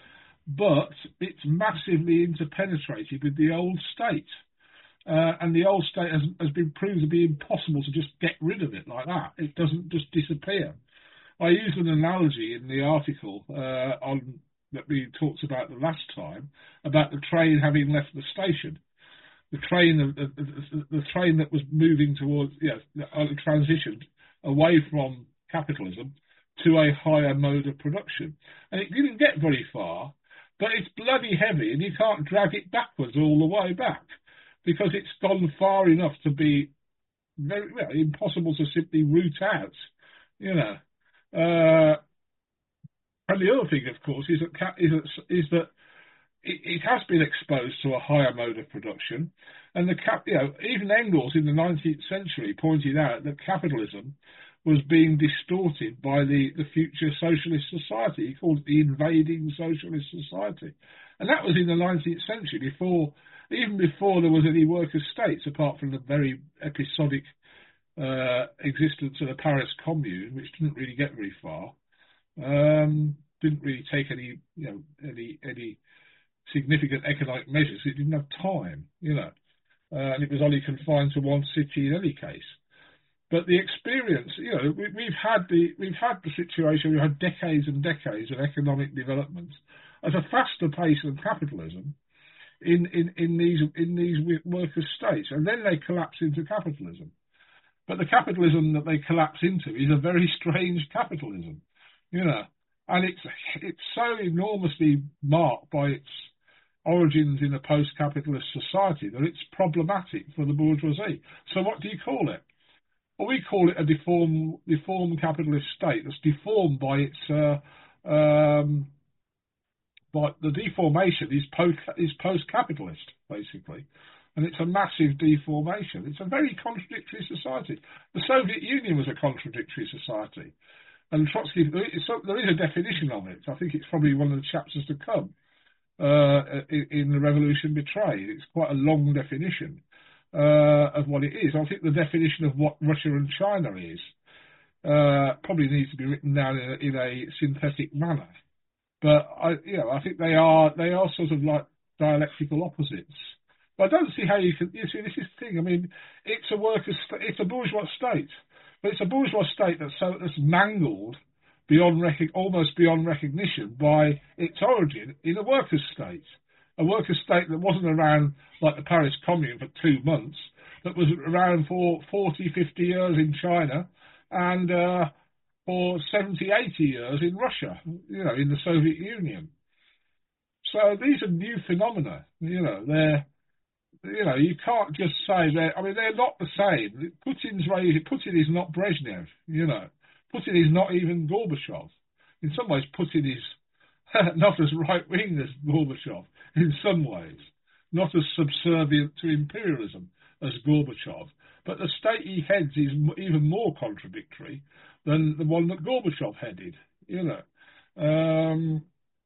but it's massively interpenetrated with the old state. Uh, and the old state has, has been proved to be impossible to just get rid of it like that. It doesn't just disappear. I used an analogy in the article uh, on that we talked about the last time about the train having left the station. The train, the, the, the train that was moving towards, yes, yeah, transitioned away from capitalism to a higher mode of production, and it didn't get very far. But it's bloody heavy, and you can't drag it backwards all the way back, because it's gone far enough to be very well, impossible to simply root out, you know. Uh, and the other thing, of course, is that is that, is that it, it has been exposed to a higher mode of production, and the cap, you know, even Engels in the nineteenth century pointed out that capitalism was being distorted by the, the future socialist society. He called it the invading socialist society, and that was in the nineteenth century, before. Even before there was any workers' states, apart from the very episodic uh, existence of the Paris Commune, which didn't really get very far, um, didn't really take any, you know, any any significant economic measures. It didn't have time, you know, uh, and it was only confined to one city in any case. But the experience, you know, we, we've had the we've had the situation. We've had decades and decades of economic development at a faster pace than capitalism. In, in, in these in these worker states, and then they collapse into capitalism. But the capitalism that they collapse into is a very strange capitalism, you know, and it's it's so enormously marked by its origins in a post-capitalist society that it's problematic for the bourgeoisie. So what do you call it? Well, we call it a deformed deformed capitalist state that's deformed by its uh, um, But the deformation is post is post-capitalist, basically, and it's a massive deformation. It's a very contradictory society. The Soviet Union was a contradictory society, and Trotsky. There is a definition of it. I think it's probably one of the chapters to come uh, in, in the Revolution Betrayed. It's quite a long definition uh, of what it is. I think the definition of what Russia and China is uh, probably needs to be written down in a, in a synthetic manner. But I, you know, I think they are they are sort of like dialectical opposites. But I don't see how you can. You see, this is the thing. I mean, it's a workers, it's a bourgeois state, but it's a bourgeois state that's so that's mangled beyond rec- almost beyond recognition by its origin in a workers' state, a workers' state that wasn't around like the Paris Commune for two months, that was around for forty, fifty years in China, and uh, for seventy, eighty years in Russia, you know, in the Soviet Union. So these are new phenomena, you know, they're, you know, you can't just say they're, I mean, they're not the same. Putin's Putin is not Brezhnev, you know. Putin is not even Gorbachev. In some ways, Putin is not as right-wing as Gorbachev, in some ways. Not as subservient to imperialism as Gorbachev. But the state he heads is even more contradictory than the one that Gorbachev headed, you know. Um,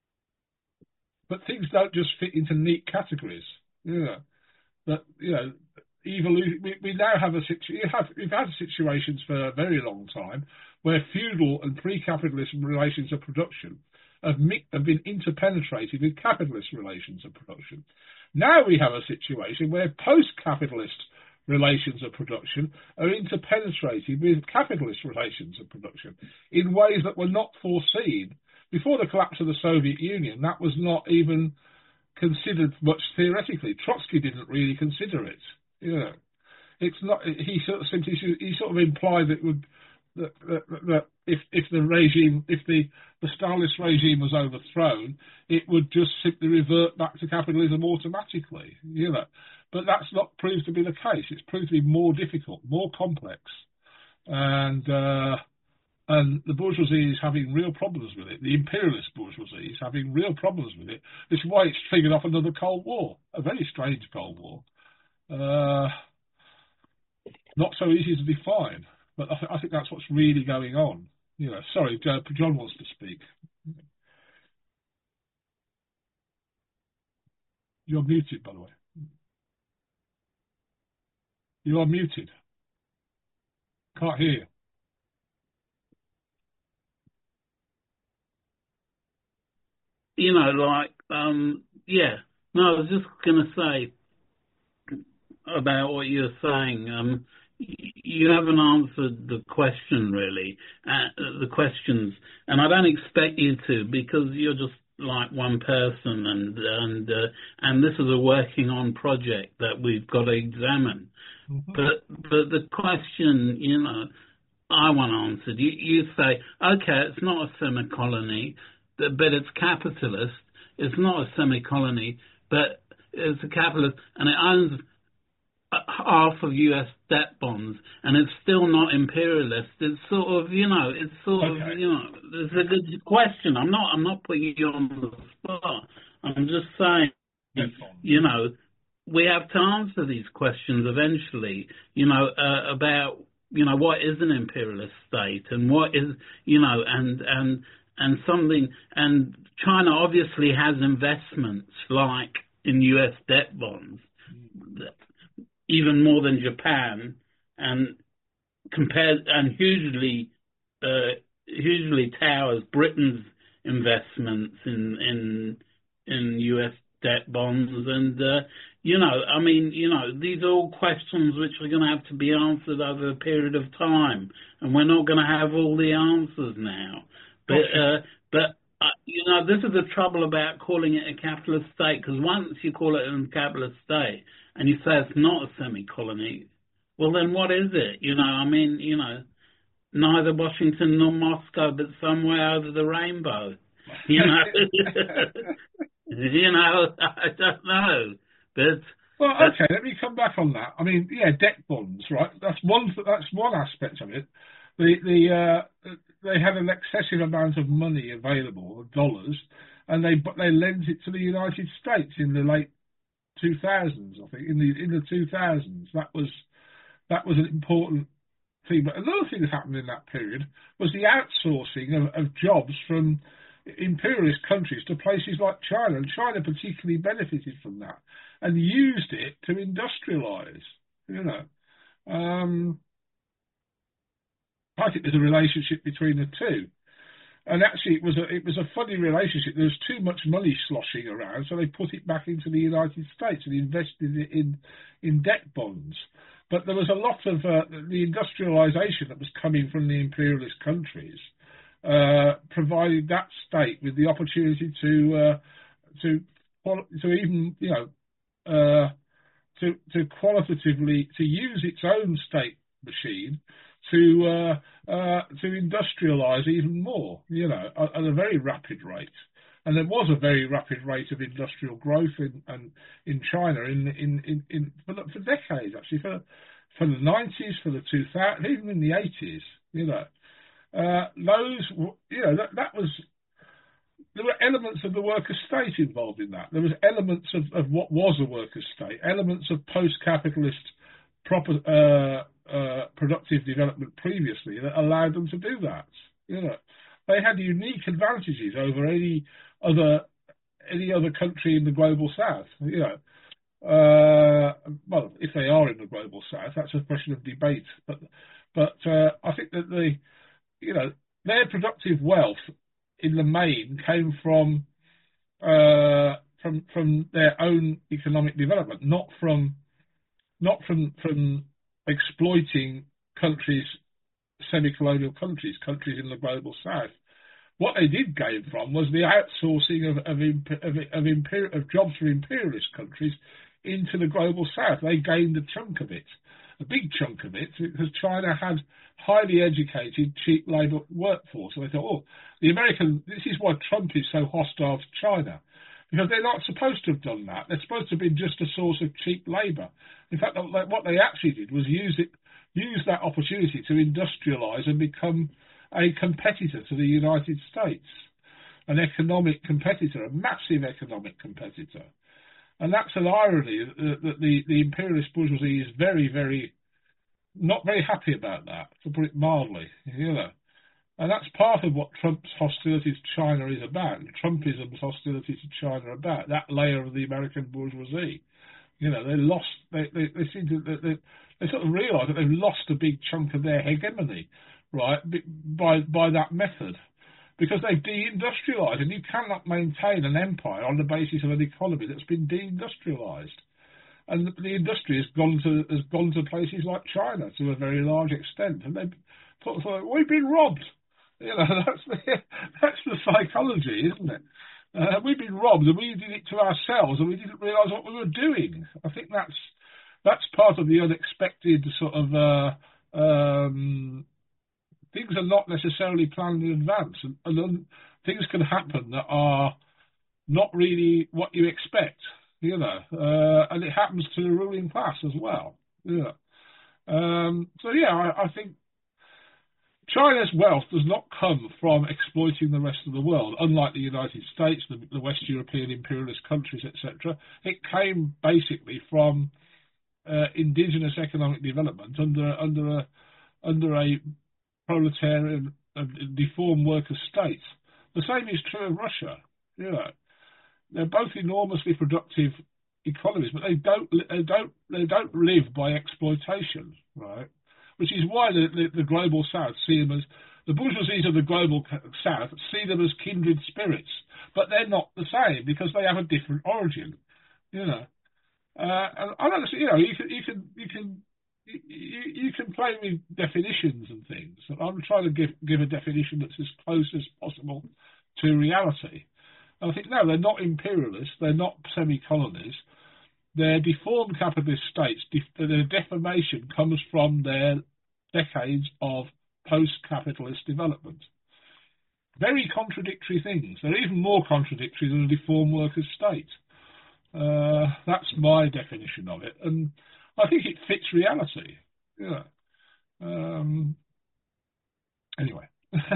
but things don't just fit into neat categories, you know. That, you know, evolution. We, we now have a situation. Have, we've had situations for a very long time where feudal and pre-capitalist relations of production have, mi- have been interpenetrated with capitalist relations of production. Now we have a situation where post-capitalist relations of production are interpenetrated with capitalist relations of production in ways that were not foreseen. Before the collapse of the Soviet Union, that was not even considered much theoretically. Trotsky didn't really consider it. You know, it's not. He sort of simply he sort of implied that it would that, that, that if if the regime, if the the Stalinist regime was overthrown, it would just simply revert back to capitalism automatically. You know, but that's not proved to be the case. It's proved to be more difficult, more complex, and. Uh, And the bourgeoisie is having real problems with it. The imperialist bourgeoisie is having real problems with it. This is why it's triggered off another Cold War, a very strange Cold War. Uh, not so easy to define, but I, th- I think that's what's really going on. You know, sorry, John wants to speak. You're muted, by the way. You are muted. Can't hear you. You know, like, um, yeah. No, I was just going to say about what you're saying. Um, you haven't answered the question, really, uh, the questions, and I don't expect you to, because you're just like one person, and and uh, and this is a working on project that we've got to examine. Mm-hmm. But but the question, you know, I want answered. You you say, okay, it's not a semi-colony, but it's capitalist. It's not a semi-colony, but it's a capitalist, and it owns half of U S debt bonds, and it's still not imperialist. It's sort of, you know, it's sort okay. of, you know, it's a good question. I'm not, I'm not putting you on the spot. I'm just saying, you know, we have to answer these questions eventually. You know, uh, about, you know, what is an imperialist state, and what is, you know, and and and something. And China obviously has investments like in U S debt bonds. That, even more than Japan, and compared and hugely, uh, hugely towers Britain's investments in in in U S debt bonds, and uh, you know, I mean, you know, these are all questions which are going to have to be answered over a period of time, and we're not going to have all the answers now. But uh, but uh, you know, this is the trouble about calling it a capitalist state, because once you call it a capitalist state, and you say it's not a semi-colony, well, then what is it? You know, I mean, you know, neither Washington nor Moscow, but somewhere over the rainbow. You know, you know, I don't know. But well, okay, let me come back on that. I mean, yeah, debt bonds, right? That's one. That's one aspect of it. The the uh, they had an excessive amount of money available, dollars, and they they lent it to the United States in the late two thousands, I think, in the in the two thousands. That was that was an important thing. But another thing that happened in that period was the outsourcing of, of jobs from imperialist countries to places like China, and China particularly benefited from that and used it to industrialize. You know, um, I think there's a relationship between the two. And actually, it was a it was a funny relationship. There was too much money sloshing around, so they put it back into the United States and invested it in in debt bonds. But there was a lot of uh, the industrialization that was coming from the imperialist countries, uh, provided that state with the opportunity to uh, to to even you know uh, to to qualitatively to use its own state machine to uh, uh, to industrialise even more, you know, at, at a very rapid rate. And there was a very rapid rate of industrial growth in in, in China in in in, in for, for decades, actually, for for the nineties, for the two thousands, even in the eighties, you know. Uh, those, you know, that, that was, there were elements of the worker state involved in that. There was elements of, of what was a worker state, elements of post-capitalist proper uh, uh, productive development previously that allowed them to do that. You know, they had unique advantages over any other any other country in the global south. You know, uh, well, if they are in the global south, that's a question of debate. But but uh, I think that the you know, their productive wealth in the main came from uh, from from their own economic development, not from not from from exploiting countries, semi-colonial countries, countries in the global south. What they did gain from was the outsourcing of of, of, of, imper- of jobs for imperialist countries into the global south. They gained a chunk of it, a big chunk of it, because China had highly educated, cheap labour workforce. So they thought, oh, the American, this is why Trump is so hostile to China, because they're not supposed to have done that. They're supposed to have been just a source of cheap labour. In fact, what they actually did was use it, use that opportunity to industrialise and become a competitor to the United States, an economic competitor, a massive economic competitor. And that's an irony that the, the, the imperialist bourgeoisie is very, very, not very happy about that, to put it mildly, you know. And that's part of what Trump's hostility to China is about, Trumpism's hostility to China about, that layer of the American bourgeoisie. You know, they lost, they, they, they seem to, they, they sort of realise that they've lost a big chunk of their hegemony, right, by by that method, because they've deindustrialised, and you cannot maintain an empire on the basis of an economy that's been deindustrialised. And the, the industry has gone to has gone to places like China to a very large extent, and they've thought, thought we've been robbed. You know, that's the that's the psychology, isn't it? Uh, we've been robbed, and we did it to ourselves, and we didn't realise what we were doing. I think that's that's part of the unexpected sort of. Uh, um, Things are not necessarily planned in advance, and, and then things can happen that are not really what you expect, you know, uh, and it happens to the ruling class as well. Yeah. Um, so, yeah, I, I think China's wealth does not come from exploiting the rest of the world, unlike the United States, the, the West European imperialist countries, et cetera. It came basically from uh, indigenous economic development under under a under a proletarian and deformed worker state. The same is true of Russia. You know, they're both enormously productive economies, but they don't they don't they don't live by exploitation, right? Which is why the, the, the global south see them as the bourgeoisies of the global south see them as kindred spirits, but they're not the same because they have a different origin. You know, uh, and I don't see. You know, you can you can you can. You, you can play with definitions and things. I'm trying to give give a definition that's as close as possible to reality. And I think, no, they're not imperialists. They're not semi-colonies. They're deformed capitalist states. Def- their deformation comes from their decades of post-capitalist development. Very contradictory things. They're even more contradictory than a deformed workers' state. Uh, that's my definition of it. And I think it fits reality. Yeah. Um, anyway.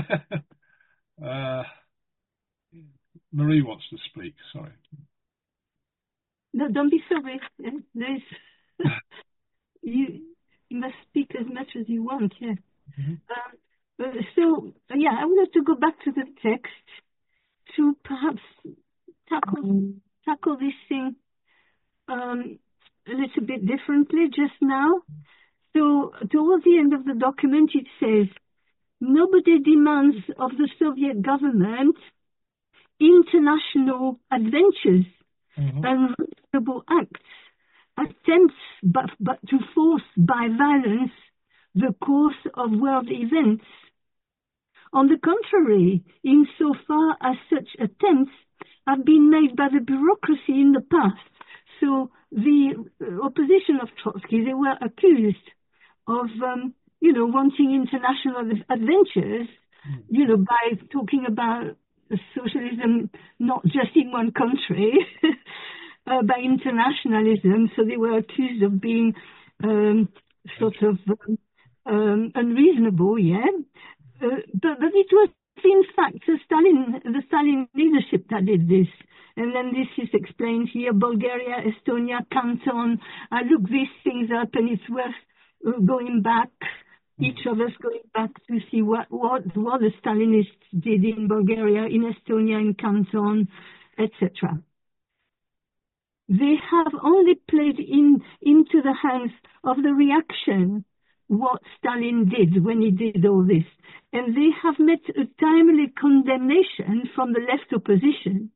uh, Marie wants to speak. Sorry. No, don't be sorry. There's you, you must speak as much as you want, yeah. Mm-hmm. Um, uh, so, yeah, I wanted to go back to the text to perhaps tackle, mm-hmm. tackle this thing um, a little bit differently just now. So towards the end of the document it says, nobody demands of the Soviet government international adventures mm-hmm. and reasonable acts, attempts but, but to force by violence the course of world events. On the contrary, insofar as such attempts have been made by the bureaucracy in the past. So the opposition of Trotsky, they were accused of, um, you know, wanting international adventures, mm. you know, by talking about socialism not just in one country, uh, by internationalism. So they were accused of being um, sort of um, um, unreasonable, yeah. Uh, but, but it was in fact the Stalin, the Stalin leadership that did this. And then this is explained here, Bulgaria, Estonia, Canton. I look these things up and it's worth uh, going back, mm. each of us going back to see what, what, what the Stalinists did in Bulgaria, in Estonia, in Canton, et cetera. They have only played in into the hands of the reaction what Stalin did when he did all this. and they have met a timely condemnation from the left opposition.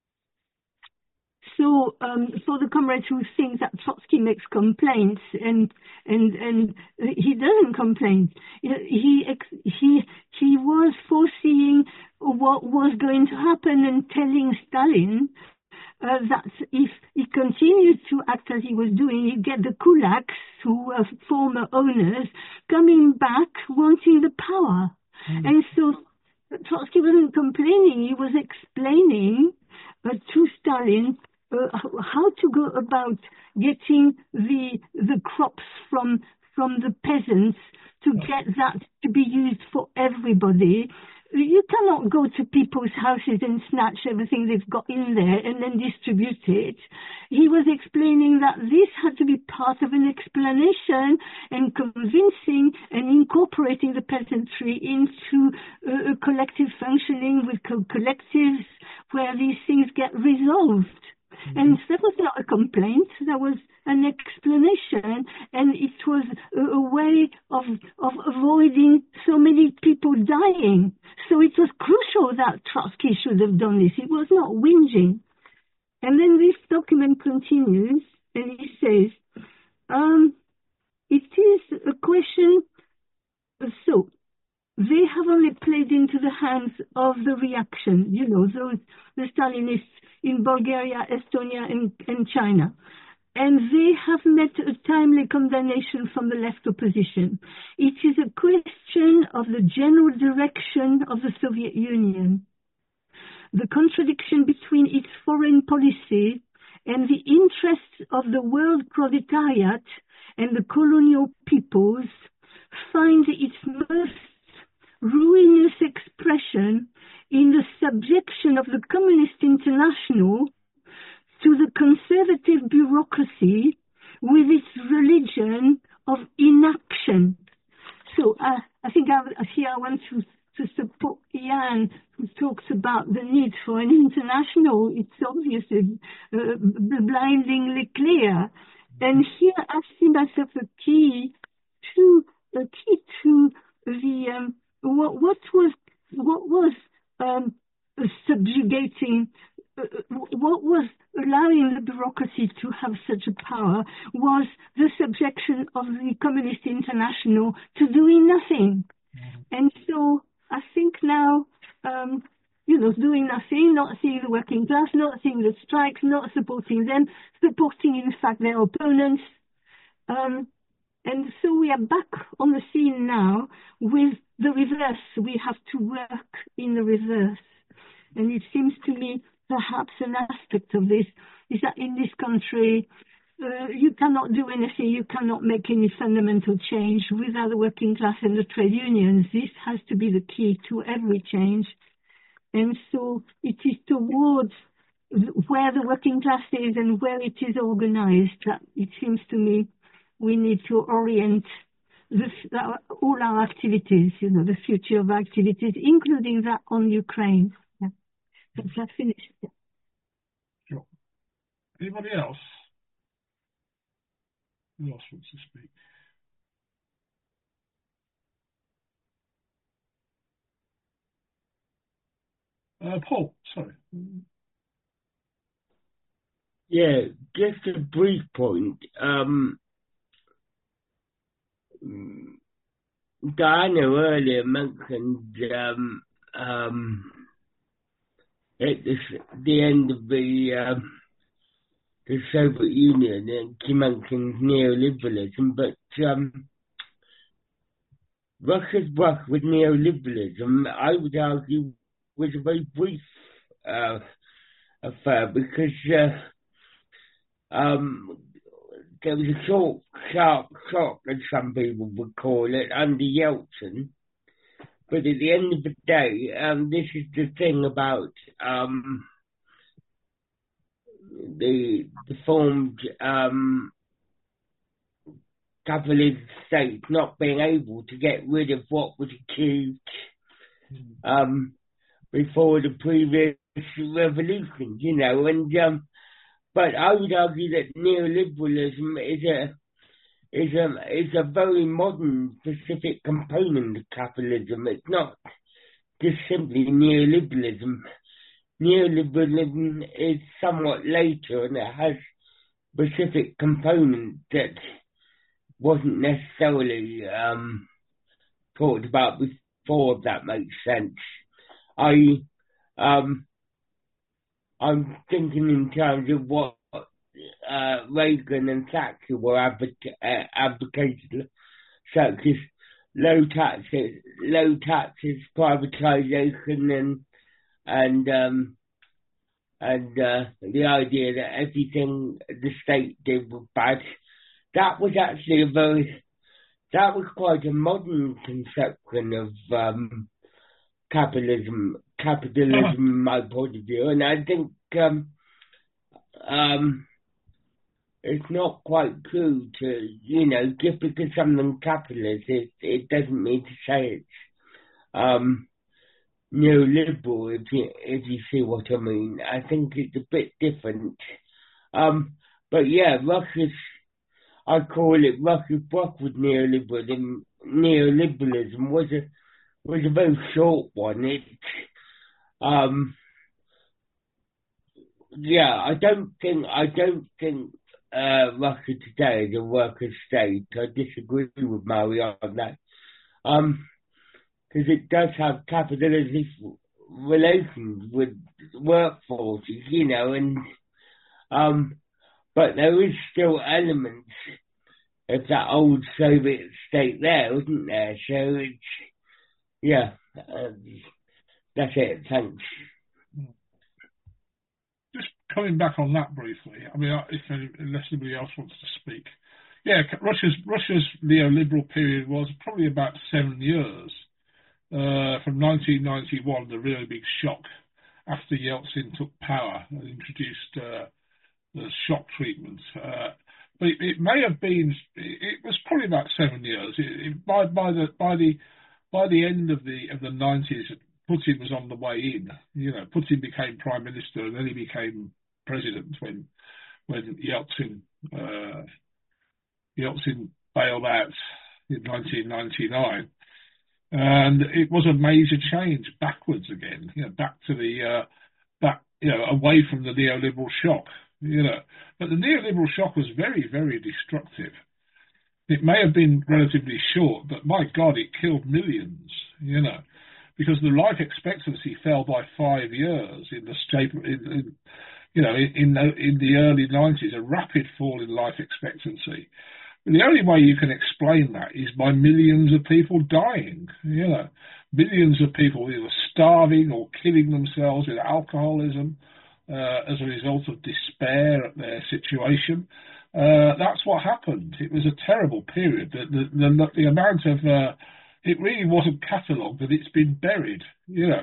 So, um, for the comrades who think that Trotsky makes complaints and and and he doesn't complain, he he he was foreseeing what was going to happen and telling Stalin uh, that if he continued to act as he was doing, he'd get the kulaks, who were former owners, coming back wanting the power. Mm. And so Trotsky wasn't complaining; he was explaining uh, to Stalin Uh, how to go about getting the the crops from from the peasants to get that to be used for everybody. You cannot go to people's houses and snatch everything they've got in there and then distribute it. He was explaining that this had to be part of an explanation and convincing and incorporating the peasantry into uh, a collective functioning with co- collectives where these things get resolved. Mm-hmm. And that was not a complaint, that was an explanation, and it was a, a way of, of avoiding so many people dying. So it was crucial that Trotsky should have done this. It was not whinging. And then this document continues, and he says, um, it is a question, so they have only played into the hands of the reaction, you know, those, the Stalinists in Bulgaria, Estonia, and, and China. And they have met a timely condemnation from the left opposition. It is a question of the general direction of the Soviet Union. The contradiction between its foreign policy and the interests of the world proletariat and the colonial peoples find its most ruinous expression in the subjection of the Communist International to the conservative bureaucracy with its religion of inaction. So uh, I think I, here I want to, to support Ian, who talks about the need for an international. It's obviously uh, blindingly clear. And here I see myself a key to, a key to the, um, what, what was, what was um, subjugating, uh, what was allowing the bureaucracy to have such a power was the subjection of the Communist International to doing nothing. Mm-hmm. And so I think now, um, you know, doing nothing, not seeing the working class, not seeing the strikes, not supporting them, supporting in fact their opponents. Um, and so we are back on the scene now with the reverse. We have to work in the reverse. And it seems to me perhaps an aspect of this is that in this country, uh, you cannot do anything, you cannot make any fundamental change without the working class and the trade unions. This has to be the key to every change. And so it is towards where the working class is and where it is organized that it seems to me we need to orient this, uh, all our activities, you know, the future of activities, including that on Ukraine. Yeah. That's that finished. Yeah. Sure. Anybody else? Who else wants to speak? Uh, Paul, sorry. Yeah, just a brief point. Um, Diana earlier mentioned um, um, at the, the end of the, um, the Soviet Union, and she mentioned neoliberalism, but um, Russia's work with neoliberalism, I would argue, was a very brief uh, affair, because uh, um, there was a short, sharp shock, as some people would call it, under Yeltsin. But at the end of the day, um, this is the thing about um, the deformed um, capitalist state not being able to get rid of what was achieved um, before the previous revolution, you know, and um, but I would argue that neoliberalism is a is a is a very modern specific component of capitalism. It's not just simply neoliberalism. Neoliberalism is somewhat later, and it has specific component that wasn't necessarily um, talked about before, if that makes sense. I um, I'm thinking in terms of what uh, Reagan and Thatcher were advoc- uh, advocating, such as low taxes, low taxes, privatisation, and and um, and uh, the idea that everything the state did was bad. That was actually a very, that was quite a modern conception of um, capitalism, capitalism uh-huh. from my point of view, and I think um, um, it's not quite true to, you know, just because something capitalist, it, it doesn't mean to say it's um, neoliberal, if you, if you see what I mean. I think it's a bit different. Um, but yeah, Russia's, I call it Russia's book with neoliberalism. Neoliberalism was a was a very short one. It, um, yeah, I don't think I don't think uh, Russia today is a worker state. I disagree with Mario on that. Um, because it does have capitalist relations with workforces, you know, and um, but there is still elements of that old Soviet state there, isn't there? So it's, yeah, uh, that's it. Thanks. Just coming back on that briefly, I mean, if any, unless anybody else wants to speak, yeah, Russia's Russia's neoliberal period was probably about seven years. Uh, from nineteen ninety-one, the really big shock after Yeltsin took power and introduced uh, the shock treatment. Uh, but it, it may have been, it was probably about seven years. It, it, by, by the by the by the end of the of the nineties, Putin was on the way in. You know, Putin became prime minister and then he became president when when Yeltsin uh, Yeltsin bailed out in nineteen ninety-nine. And it was a major change backwards again, you know, back to the, uh, back, you know, away from the neoliberal shock, you know. But the neoliberal shock was very, very destructive. It may have been relatively short, but my God, it killed millions, you know, because the life expectancy fell by five years in the state, in, in, you know, in, in the, in the early nineties, a rapid fall in life expectancy. The only way you can explain that is by millions of people dying, you know, millions of people either starving or killing themselves with alcoholism uh, as a result of despair at their situation. Uh, that's what happened. It was a terrible period. The, the, the, the amount of, uh, it really wasn't catalogued, and it's been buried, you know.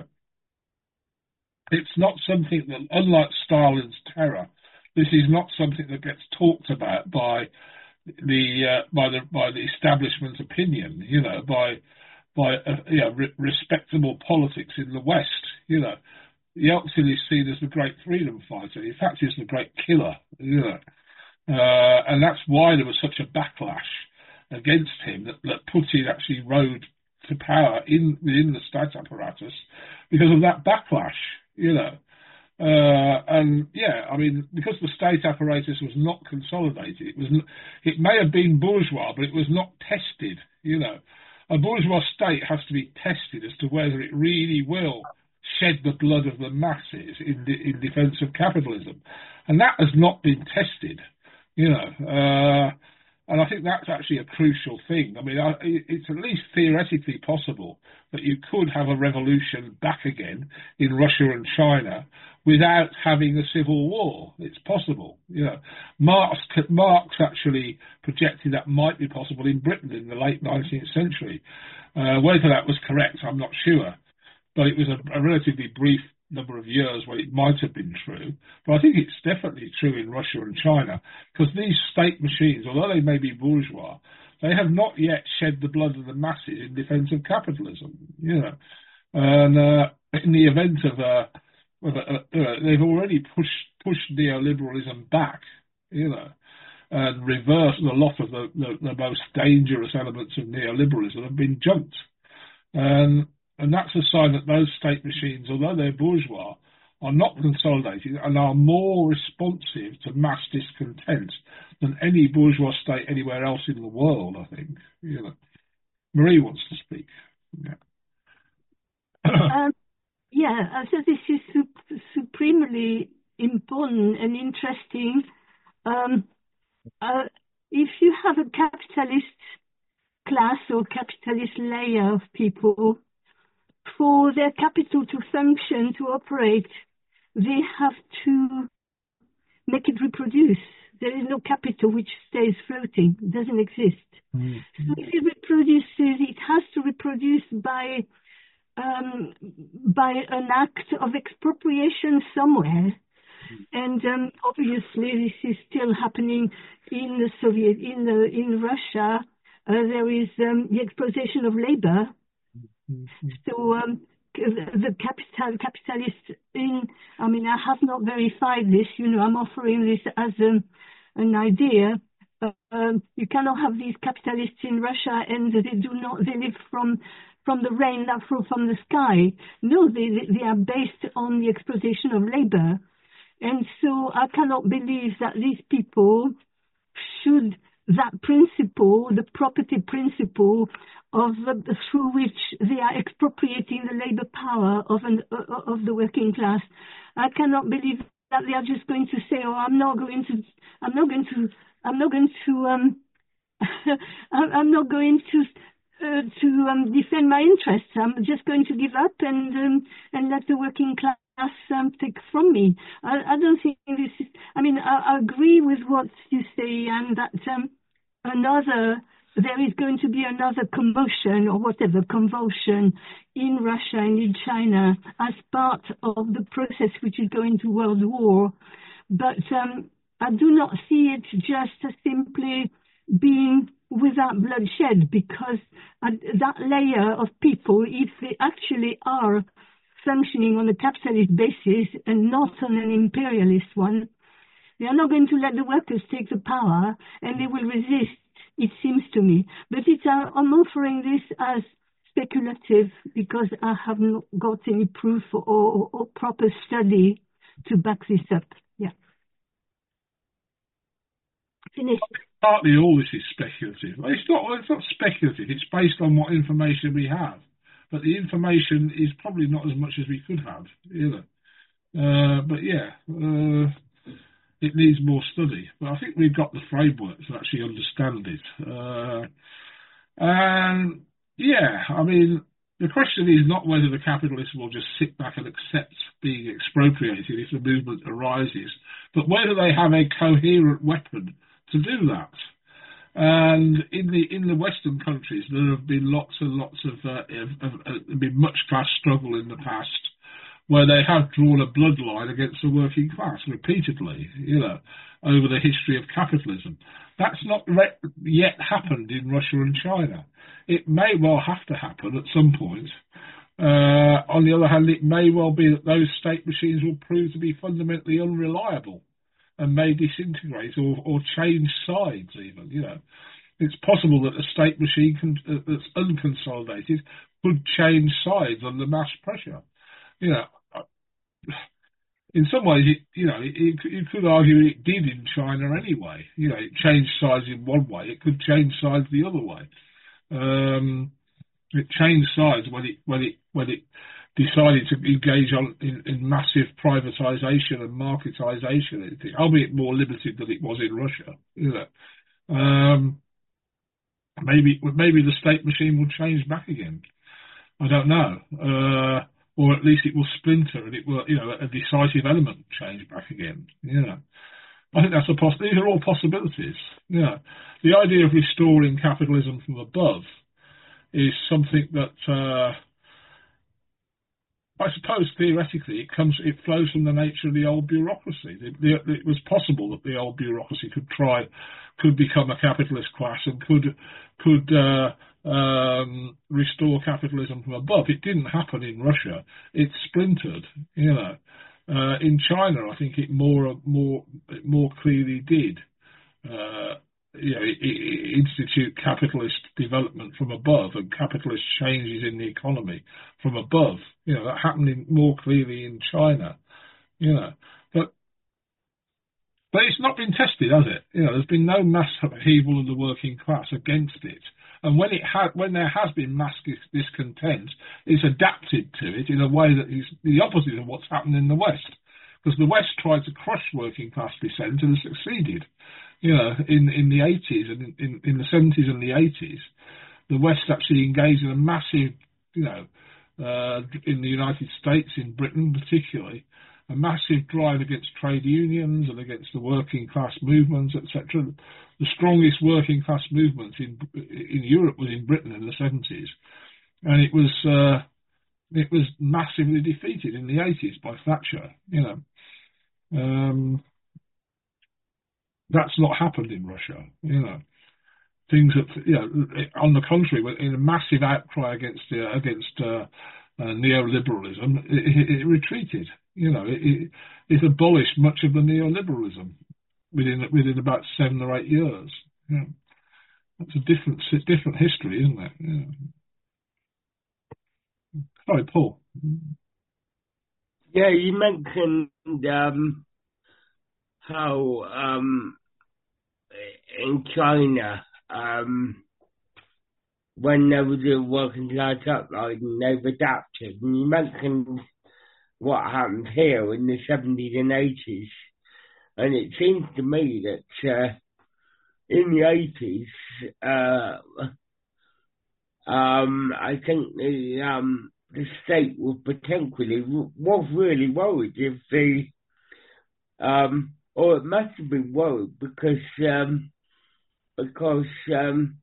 It's not something that, unlike Stalin's terror, this is not something that gets talked about by the uh, by the by the establishment opinion, you know, by by uh, you know, re- respectable politics in the West, you know. Yeltsin is seen as the great freedom fighter. In fact, he's the great killer, you know, uh, and that's why there was such a backlash against him that, that Putin actually rode to power in within the state apparatus because of that backlash, you know. Uh, and yeah, I mean, because the state apparatus was not consolidated, it was, it may have been bourgeois, but it was not tested, you know. A bourgeois state has to be tested as to whether it really will shed the blood of the masses in, de- in defense of capitalism. And that has not been tested, you know. Uh, and I think that's actually a crucial thing. I mean, I, it's at least theoretically possible that you could have a revolution back again in Russia and China without having a civil war. It's possible. You know, Marx, Marx actually projected that might be possible in Britain in the late nineteenth century. Uh, whether that was correct, I'm not sure. But it was a, a relatively brief number of years where it might have been true. But I think it's definitely true in Russia and China, because these state machines, although they may be bourgeois, they have not yet shed the blood of the masses in defense of capitalism, you know. And uh, in the event of a, of a, uh, they've already pushed pushed neoliberalism back, you know. and reversed a lot of the, the, the most dangerous elements of neoliberalism have been junked. Um, and that's a sign that those state machines, although they're bourgeois, are not consolidated and are more responsive to mass discontent than any bourgeois state anywhere else in the world, I think. You know. Marie wants to speak. Yeah. um, yeah, so this is su- supremely important and interesting. Um, uh, if you have a capitalist class or capitalist layer of people, for their capital to function, to operate, they have to make it reproduce. There is no capital which stays floating. It doesn't exist. Mm-hmm. So if it reproduces, it has to reproduce by um, by an act of expropriation somewhere. And um, obviously, this is still happening in the Soviet, in the, in Russia. Uh, there is um, the exploitation of labor. Mm-hmm. So um, the capital capitalists in, I mean, I have not verified this. You know, I'm offering this as a, an idea. Uh, um, you cannot have these capitalists in Russia and they do not, they live from from the rain that falls from the sky. No, they they are based on the exploitation of labor. And so I cannot believe that these people should, that principle, the property principle of the, through which they are expropriating the labor power of an, uh, of the working class, I cannot believe that they are just going to say, "Oh, I'm not going to, I'm not going to, I'm not going to, um, I'm not going to." Uh, to um, defend my interests. I'm just going to give up and um, and let the working class um, take from me. I, I don't think this is. I mean, I, I agree with what you say, and that um, another there is going to be another commotion or whatever convulsion in Russia and in China as part of the process which is going to world war. But um, I do not see it just as simply being without bloodshed, because uh, that layer of people, if they actually are functioning on a capitalist basis and not on an imperialist one, they are not going to let the workers take the power, and they will resist, it seems to me. But it's, uh, I'm offering this as speculative because I have not got any proof or, or, or proper study to back this up. Yeah. Finished. Partly all this is speculative. It's not, it's not speculative. It's based on what information we have. But the information is probably not as much as we could have either. Uh, but yeah, uh, it needs more study. But I think we've got the framework to actually understand it. Uh, and yeah, I mean, the question is not whether the capitalists will just sit back and accept being expropriated if the movement arises, but whether they have a coherent weapon to do that. And in the in the Western countries, there have been lots and lots of, uh, of, of, of been much class struggle in the past, where they have drawn a bloodline against the working class repeatedly, you know, over the history of capitalism. That's not re- yet happened in Russia and China. It may well have to happen at some point. Uh, on the other hand, it may well be that those state machines will prove to be fundamentally unreliable and may disintegrate or, or change sides even, you know. It's possible that a state machine can, uh, that's unconsolidated could change sides under mass pressure. You know, in some ways, it, you know, it, it, you could argue it did in China anyway. You know, it changed sides in one way. It could change sides the other way. Um, it changed sides when it when it when it decided to engage on in, in massive privatisation and marketisation, albeit more limited than it was in Russia. You know, um, maybe maybe the state machine will change back again. I don't know. Uh, or at least it will splinter and it will, you know, a decisive element change back again. You know, I think that's a poss- these are all possibilities. You know, the idea of restoring capitalism from above is something that uh, I suppose theoretically it comes, it flows from the nature of the old bureaucracy. It, the, it was possible that the old bureaucracy could try, could become a capitalist class and could could. Uh, Um, restore capitalism from above. It didn't happen in Russia. It splintered. You know, uh, in China, I think it more more it more clearly did. uh, you know, I- I- institute capitalist development from above and capitalist changes in the economy from above. You know, that happening more clearly in China. You know, but but it's not been tested, has it? You know, there's been no mass upheaval of the working class against it. And when it had, when there has been mass discontent, it's adapted to it in a way that is the opposite of what's happened in the West. Because the West tried to crush working class dissent and succeeded. You know, in in the eighties and in, in the seventies and the eighties, the West actually engaged in a massive, you know, uh, in the United States, in Britain particularly, a massive drive against trade unions and against the working class movements, et cetera. The strongest working class movement in in Europe was in Britain in the seventies, and it was uh, it was massively defeated in the eighties by Thatcher. You know, um, that's not happened in Russia. You know, things that, you know, on the contrary, in a massive outcry against uh, against uh, uh, neoliberalism, it, it, it retreated. You know, it, it, it abolished much of the neoliberalism within within about seven or eight years. You know, that's a different different history, isn't it? Yeah. Sorry, Paul. Yeah, you mentioned um, how um, in China, um, when there was a working class uprising, they've adapted. And you mentioned what happened here in the seventies and eighties. And it seems to me that uh, in the eighties, uh, um, I think the um, the state was potentially was really worried if the um, or it must have been worried because um, because um,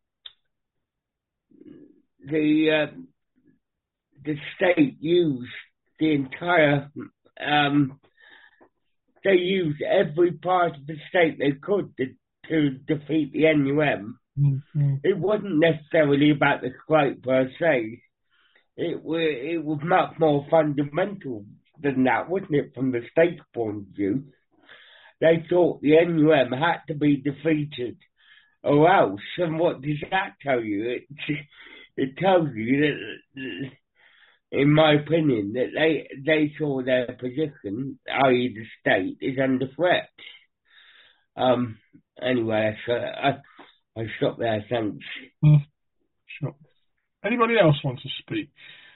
the uh, the state used the entire um, they used every part of the state they could to, to defeat the N U M. Mm-hmm. It wasn't necessarily about the state per se. It was, it was much more fundamental than that, wasn't it, from the state's point of view? They thought the N U M had to be defeated or else. And what does that tell you? It, it tells you that, in my opinion, that they they saw their position, that is the state, is under threat. Um. Anyway, so I, I stop there, thanks. Mm, sure. Anybody else want to speak?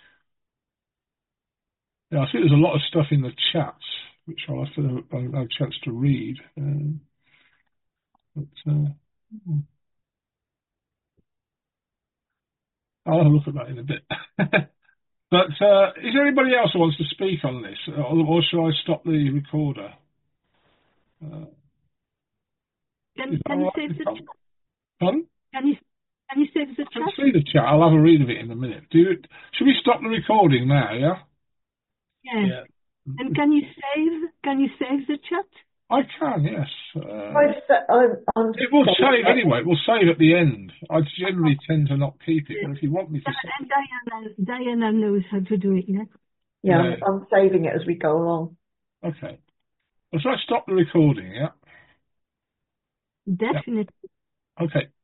Yeah, I see there's a lot of stuff in the chats, which I'll have to have a chance to read. Um, but uh, I'll have a look at that in a bit. But uh, is there anybody else who wants to speak on this, or, or shall I stop the recorder? Uh, Can, can you save the chat? Pardon? Can you, can you save the I can chat? see the chat. I'll have a read of it in a minute. Do you, should we stop the recording now, yeah? Yeah. Yeah. And can you save, can you save the chat? I can, yes. Uh, I sa- I'm, I'm it will sorry. save anyway. It will save at the end. I generally tend to not keep it, but if you want me to save And Diana, Diana knows how to do it, yeah? Yeah, I'm, Yeah. I'm saving it as we go along. okay. Well, shall I stop the recording, yeah? Definitely. Okay.